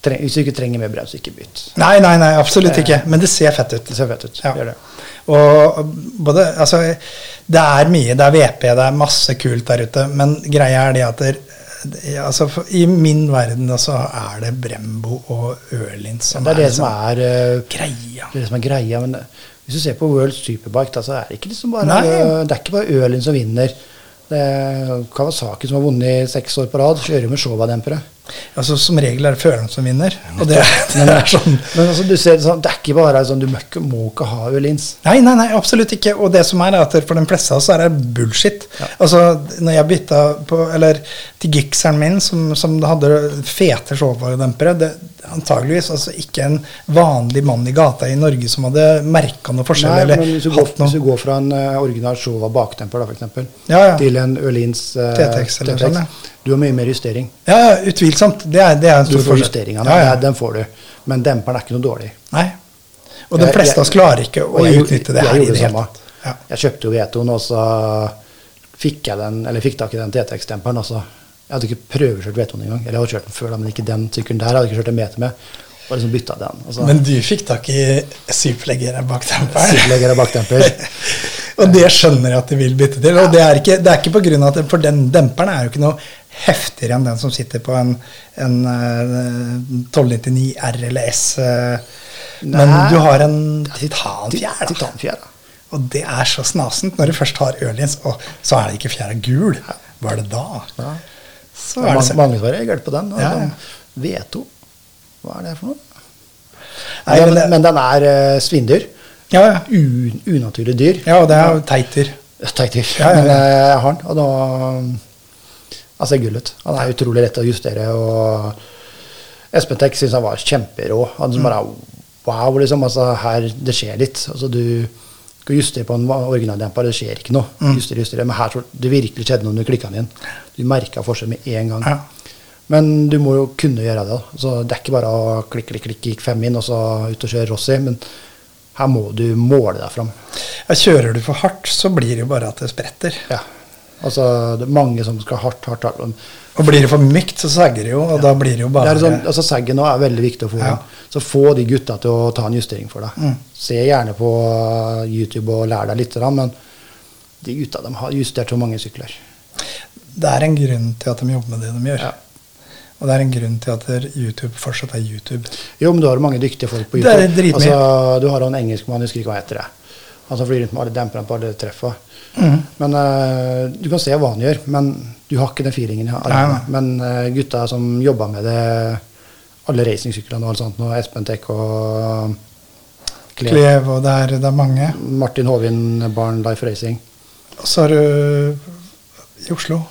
S3: Hvis du ikke trenger mer brems, ikke bytt.
S4: Nei, absolutt ikke. Men det ser fett ut.
S3: Det ser fett ut,
S4: Ja.
S3: gjør det.
S4: Og både, altså, det er mye, det er VP, det er masse kult der ute, men greia er det at altså, i min verden så er det Brembo og Øhlins som
S3: det er det
S4: liksom
S3: som er
S4: greia.
S3: Det er det som er greia, men hvis du ser på World Superbike, da, så er det ikke liksom bare,
S4: Nei.
S3: det er ikke bare Øhlins som vinner. Det er Kawasaki som har vunnet 6 år på rad, kjører med Showa-dempere.
S4: Altså, som regel er det føreren som vinner, og det er sånn.
S3: Men altså, du ser, sånn, det er ikke bare sånn, du må ikke ha Øhlins.
S4: Nei, absolutt ikke. Og det som er at for de fleste av oss er det bullshit.
S3: Ja.
S4: Altså, når jeg bytta på, eller til Gixxeren min, som hadde fete Showa-dempere, det antageligvis altså ikke en vanlig mann i gata i Norge som hadde merket noe forskjell.
S3: Nei,
S4: eller
S3: men hvis du går fra en original Showa bakdemper da, for eksempel,
S4: Ja.
S3: til en Øhlins
S4: TTX eller sånn, ja.
S3: Du har mye mer justering.
S4: Ja, utvilsomt. Det er en
S3: Du
S4: stor
S3: får
S4: forskjell.
S3: justeringene,
S4: Ja.
S3: den får du. Men demperen er ikke noe dårlig.
S4: Nei. Og de fleste av oss klarer ikke å utnytte det her i
S3: gjorde
S4: det hele
S3: samme.
S4: tatt. Ja.
S3: Jeg kjøpte jo Vetoen, og så fikk tak i den TTX-demperen. Altså. Jeg hadde ikke prøvekjørt Vetoen engang. Eller jeg hadde kjørt den før, da, men ikke den sykkelen der. Jeg hadde ikke kjørt en meter med. Og liksom bytta den. Altså.
S4: Men du fikk tak i superleggere bak demperen.
S3: Superlegger og bakdemper.
S4: Og det skjønner jeg at de vil bytte til. Og det er ikke på grunn av at for den demperen er jo ikke noe heftigere enn den som sitter på en 1299 R eller S. Men
S3: Nei.
S4: du har en titanfjær. Da.
S3: Titanfjær, da.
S4: Og det er så snasent når du først har Øhlins, og så er det ikke fjæra gul. Hva er det da?
S3: Ja.
S4: Så er det så.
S3: Mange som har reagert på den.
S4: Ja,
S3: Altså,
S4: ja.
S3: Veto. Hva er det for noe?
S4: Nei, men det-
S3: men den er svindyr.
S4: Ja.
S3: Unaturlig dyr.
S4: Ja, og det er jo teiter.
S3: Teit dyr.
S4: Ja, ja, ja.
S3: Men jeg har den, og da han ser gull ut. Han er utrolig lett å justere, og Espen Tek synes han var kjemperå. Han som bare, wow, liksom, altså her, det skjer litt. Altså du skal justere på en originaldemper, det skjer ikke noe. Justere, men her så det virkelig skjedde noe når du klikket den inn. Du merket forskjell med en gang.
S4: Ja.
S3: Men du må jo kunne gjøre det. Da. Så det er ikke bare å klikke, gikk 5 inn, og så ut og kjøre Rossi, men her må du måle deg fram.
S4: Ja, kjører du for hardt, så blir det jo bare at det spretter.
S3: Ja. Altså, det er mange som skal hardt.
S4: Og blir det for mykt, så sagger det jo, og da blir det jo
S3: Det
S4: bare
S3: er sånn, altså Saggen nå er veldig viktig å få.
S4: Ja.
S3: Så få de gutta til å ta en justering for deg. Se gjerne på YouTube og lær deg litt, men de gutta de har justert så mange sykler.
S4: Det er en grunn til at de jobber med det de gjør.
S3: Ja.
S4: Og det er en grunn til at YouTube fortsatt er YouTube.
S3: Jo, men du har mange dyktige folk på
S4: Det
S3: YouTube.
S4: er dritmye.
S3: Altså, du har en engelskmann, jeg husker ikke hva han heter det. Han som flyr rundt med alle demperne på alle treffa. Men du kan se hva han gjør, men du har ikke den feelingen jeg har.
S4: Nei.
S3: Men gutta som jobber med det, alle racingsyklene og alt sånt, og Espen Tek og
S4: Klev, og det er mange.
S3: Martin Hovin, Barn Life Racing.
S4: Og så har du i Oslo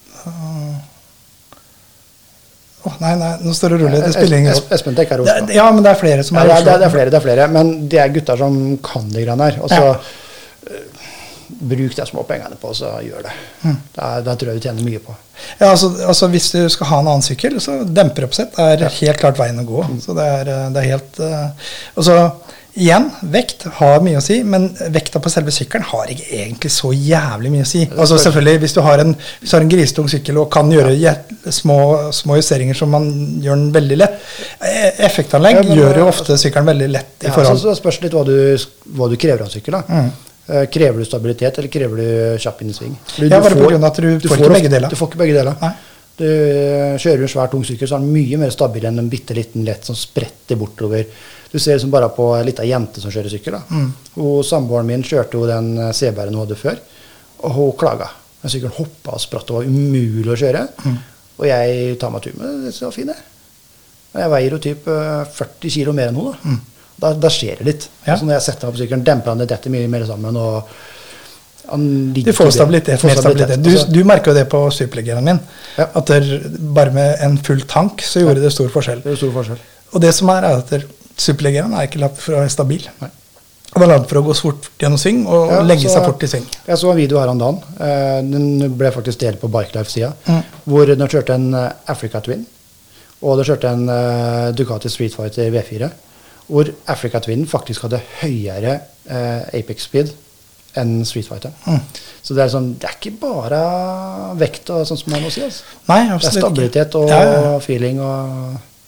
S4: nei, nå står det og ruller. Det spiller ingen rolle.
S3: Espen Tek er i Oslo.
S4: Ja, men det er flere som
S3: Ja,
S4: er i Oslo.
S3: det er flere, men det er gutter som kan de greiene her. Og så bruk de små pengene på, så gjør det. Da tror jeg du tjener mye på.
S4: Ja, altså hvis du skal ha en annen sykkel, så demperoppsett er helt klart veien å gå. Så det er helt og så igjen, vekt har mye å si, men vekta på selve sykkelen har ikke egentlig så jævlig mye å si. Altså selvfølgelig, hvis du har en grisetung sykkel og kan gjøre små justeringer som man gjør den veldig lett, effektanlegg gjør jo ofte sykkelen veldig lett i forhold.
S3: Så spørs litt hva du krever av sykkel da. Krever du stabilitet, eller krever du kjapp inn i sving?
S4: Bare på grunn av at du får ikke begge deler.
S3: Du får ikke begge deler.
S4: Nei.
S3: Du kjører en svær tung sykkel, så er den mye mer stabil enn en bitteliten lett som spretter bortover. Du ser det som bare på en liten jente som kjører sykkel. Og samboeren min kjørte jo den CBR-en hun hadde før, og hun klaget. Den sykkelen hoppet og spratt, og var umulig å kjøre. Og jeg tar meg tur med det, så fint det. Men jeg veier jo typ 40 kilo mer enn hun da. Da skjer det litt.
S4: Ja.
S3: Altså når jeg setter meg på sykkelen, demper han det detter mye mer sammen, og
S4: du får stabilitet, mer stabilitet. Du merker jo det på superleggeren min, at bare med en full tank så gjorde det stor forskjell.
S3: Det er stor forskjell.
S4: Og det som er at superleggeren er ikke lagt for å være stabil.
S3: Nei.
S4: Og det er lagt for å gå fort gjennom sving og legge seg fort i sving.
S3: Jeg så en video her om dagen. Den ble faktisk delt på Bike Life-siden, hvor de kjørte en Africa Twin, og de kjørte en Ducati Street Fighter V4, hvor Africa Twin faktisk hadde høyere Apex Speed enn Street Fighter. Så det er ikke bare vekt og sånn som man må si. Altså.
S4: Nei,
S3: det er
S4: absolutt
S3: stabilitet og feeling og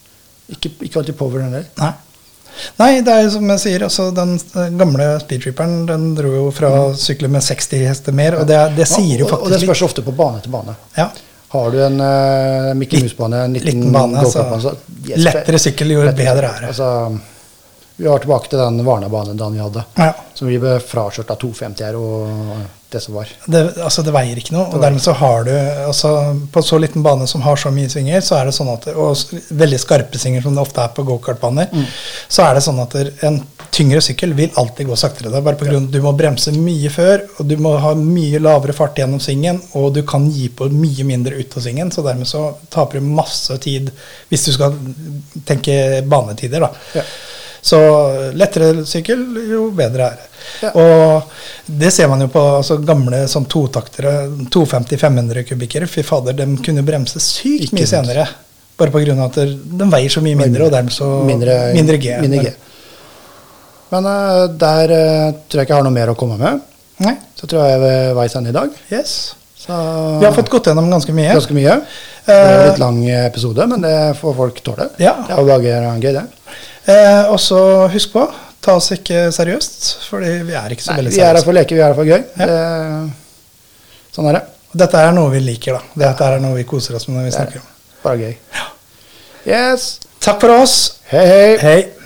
S3: Ikke alltid power heller.
S4: Nei, det er jo som jeg sier, altså den gamle speedtripperen, den dro jo fra sykler med 60 hester mer, og det sier jo faktisk
S3: og det spørs ofte på bane til bane.
S4: Ja.
S3: Har du en Mickey Mouse-bane, en liten
S4: bane,
S3: go-kart-bane,
S4: lettere sykkel jo bedre er det.
S3: Altså, vi var tilbake til den Varna-banen da vi hadde, som vi ble frakjørt av 250 her, og det som var.
S4: Det veier ikke noe, og dermed så har du, altså, på så liten bane som har så mye svinger, så er det sånn at, og veldig skarpe svinger som det ofte er på go-kart-baner, så er det sånn at en tyngre sykkel vil alltid gå saktere. Det er bare på grunn av at du må bremse mye før, og du må ha mye lavere fart gjennom svingen, og du kan gi på mye mindre ut av svingen, så dermed så taper du masse tid hvis du skal tenke banetider da. Ja. Så lettere sykkel, jo bedre er det. Ja. Og det ser man jo på altså, gamle sånn totaktere, 250-500 kubikker, fy fader, de kunne bremse sykt mye senere, bare på grunn av at de veier så mye mindre, og dermed så mindre G.
S3: Men der tror jeg ikke jeg har noe mer å komme med.
S4: Nei. Så tror jeg ved veis ende i dag. Yes. Så vi har fått gått gjennom ganske mye.
S3: Det er litt lang episode, men det får folk tåle. Ja. Det er jo bare gøy, det.
S4: Og så husk på, ta oss ikke seriøst, fordi vi er ikke så veldig seriøst.
S3: Vi er her for leke, vi er her for gøy. Ja. Sånn er det.
S4: Dette er noe vi liker da. Dette er noe vi koser oss med når vi snakker om.
S3: Bare gøy. Ja. Yes.
S4: Takk for oss.
S3: Hei, hei.
S4: Hei.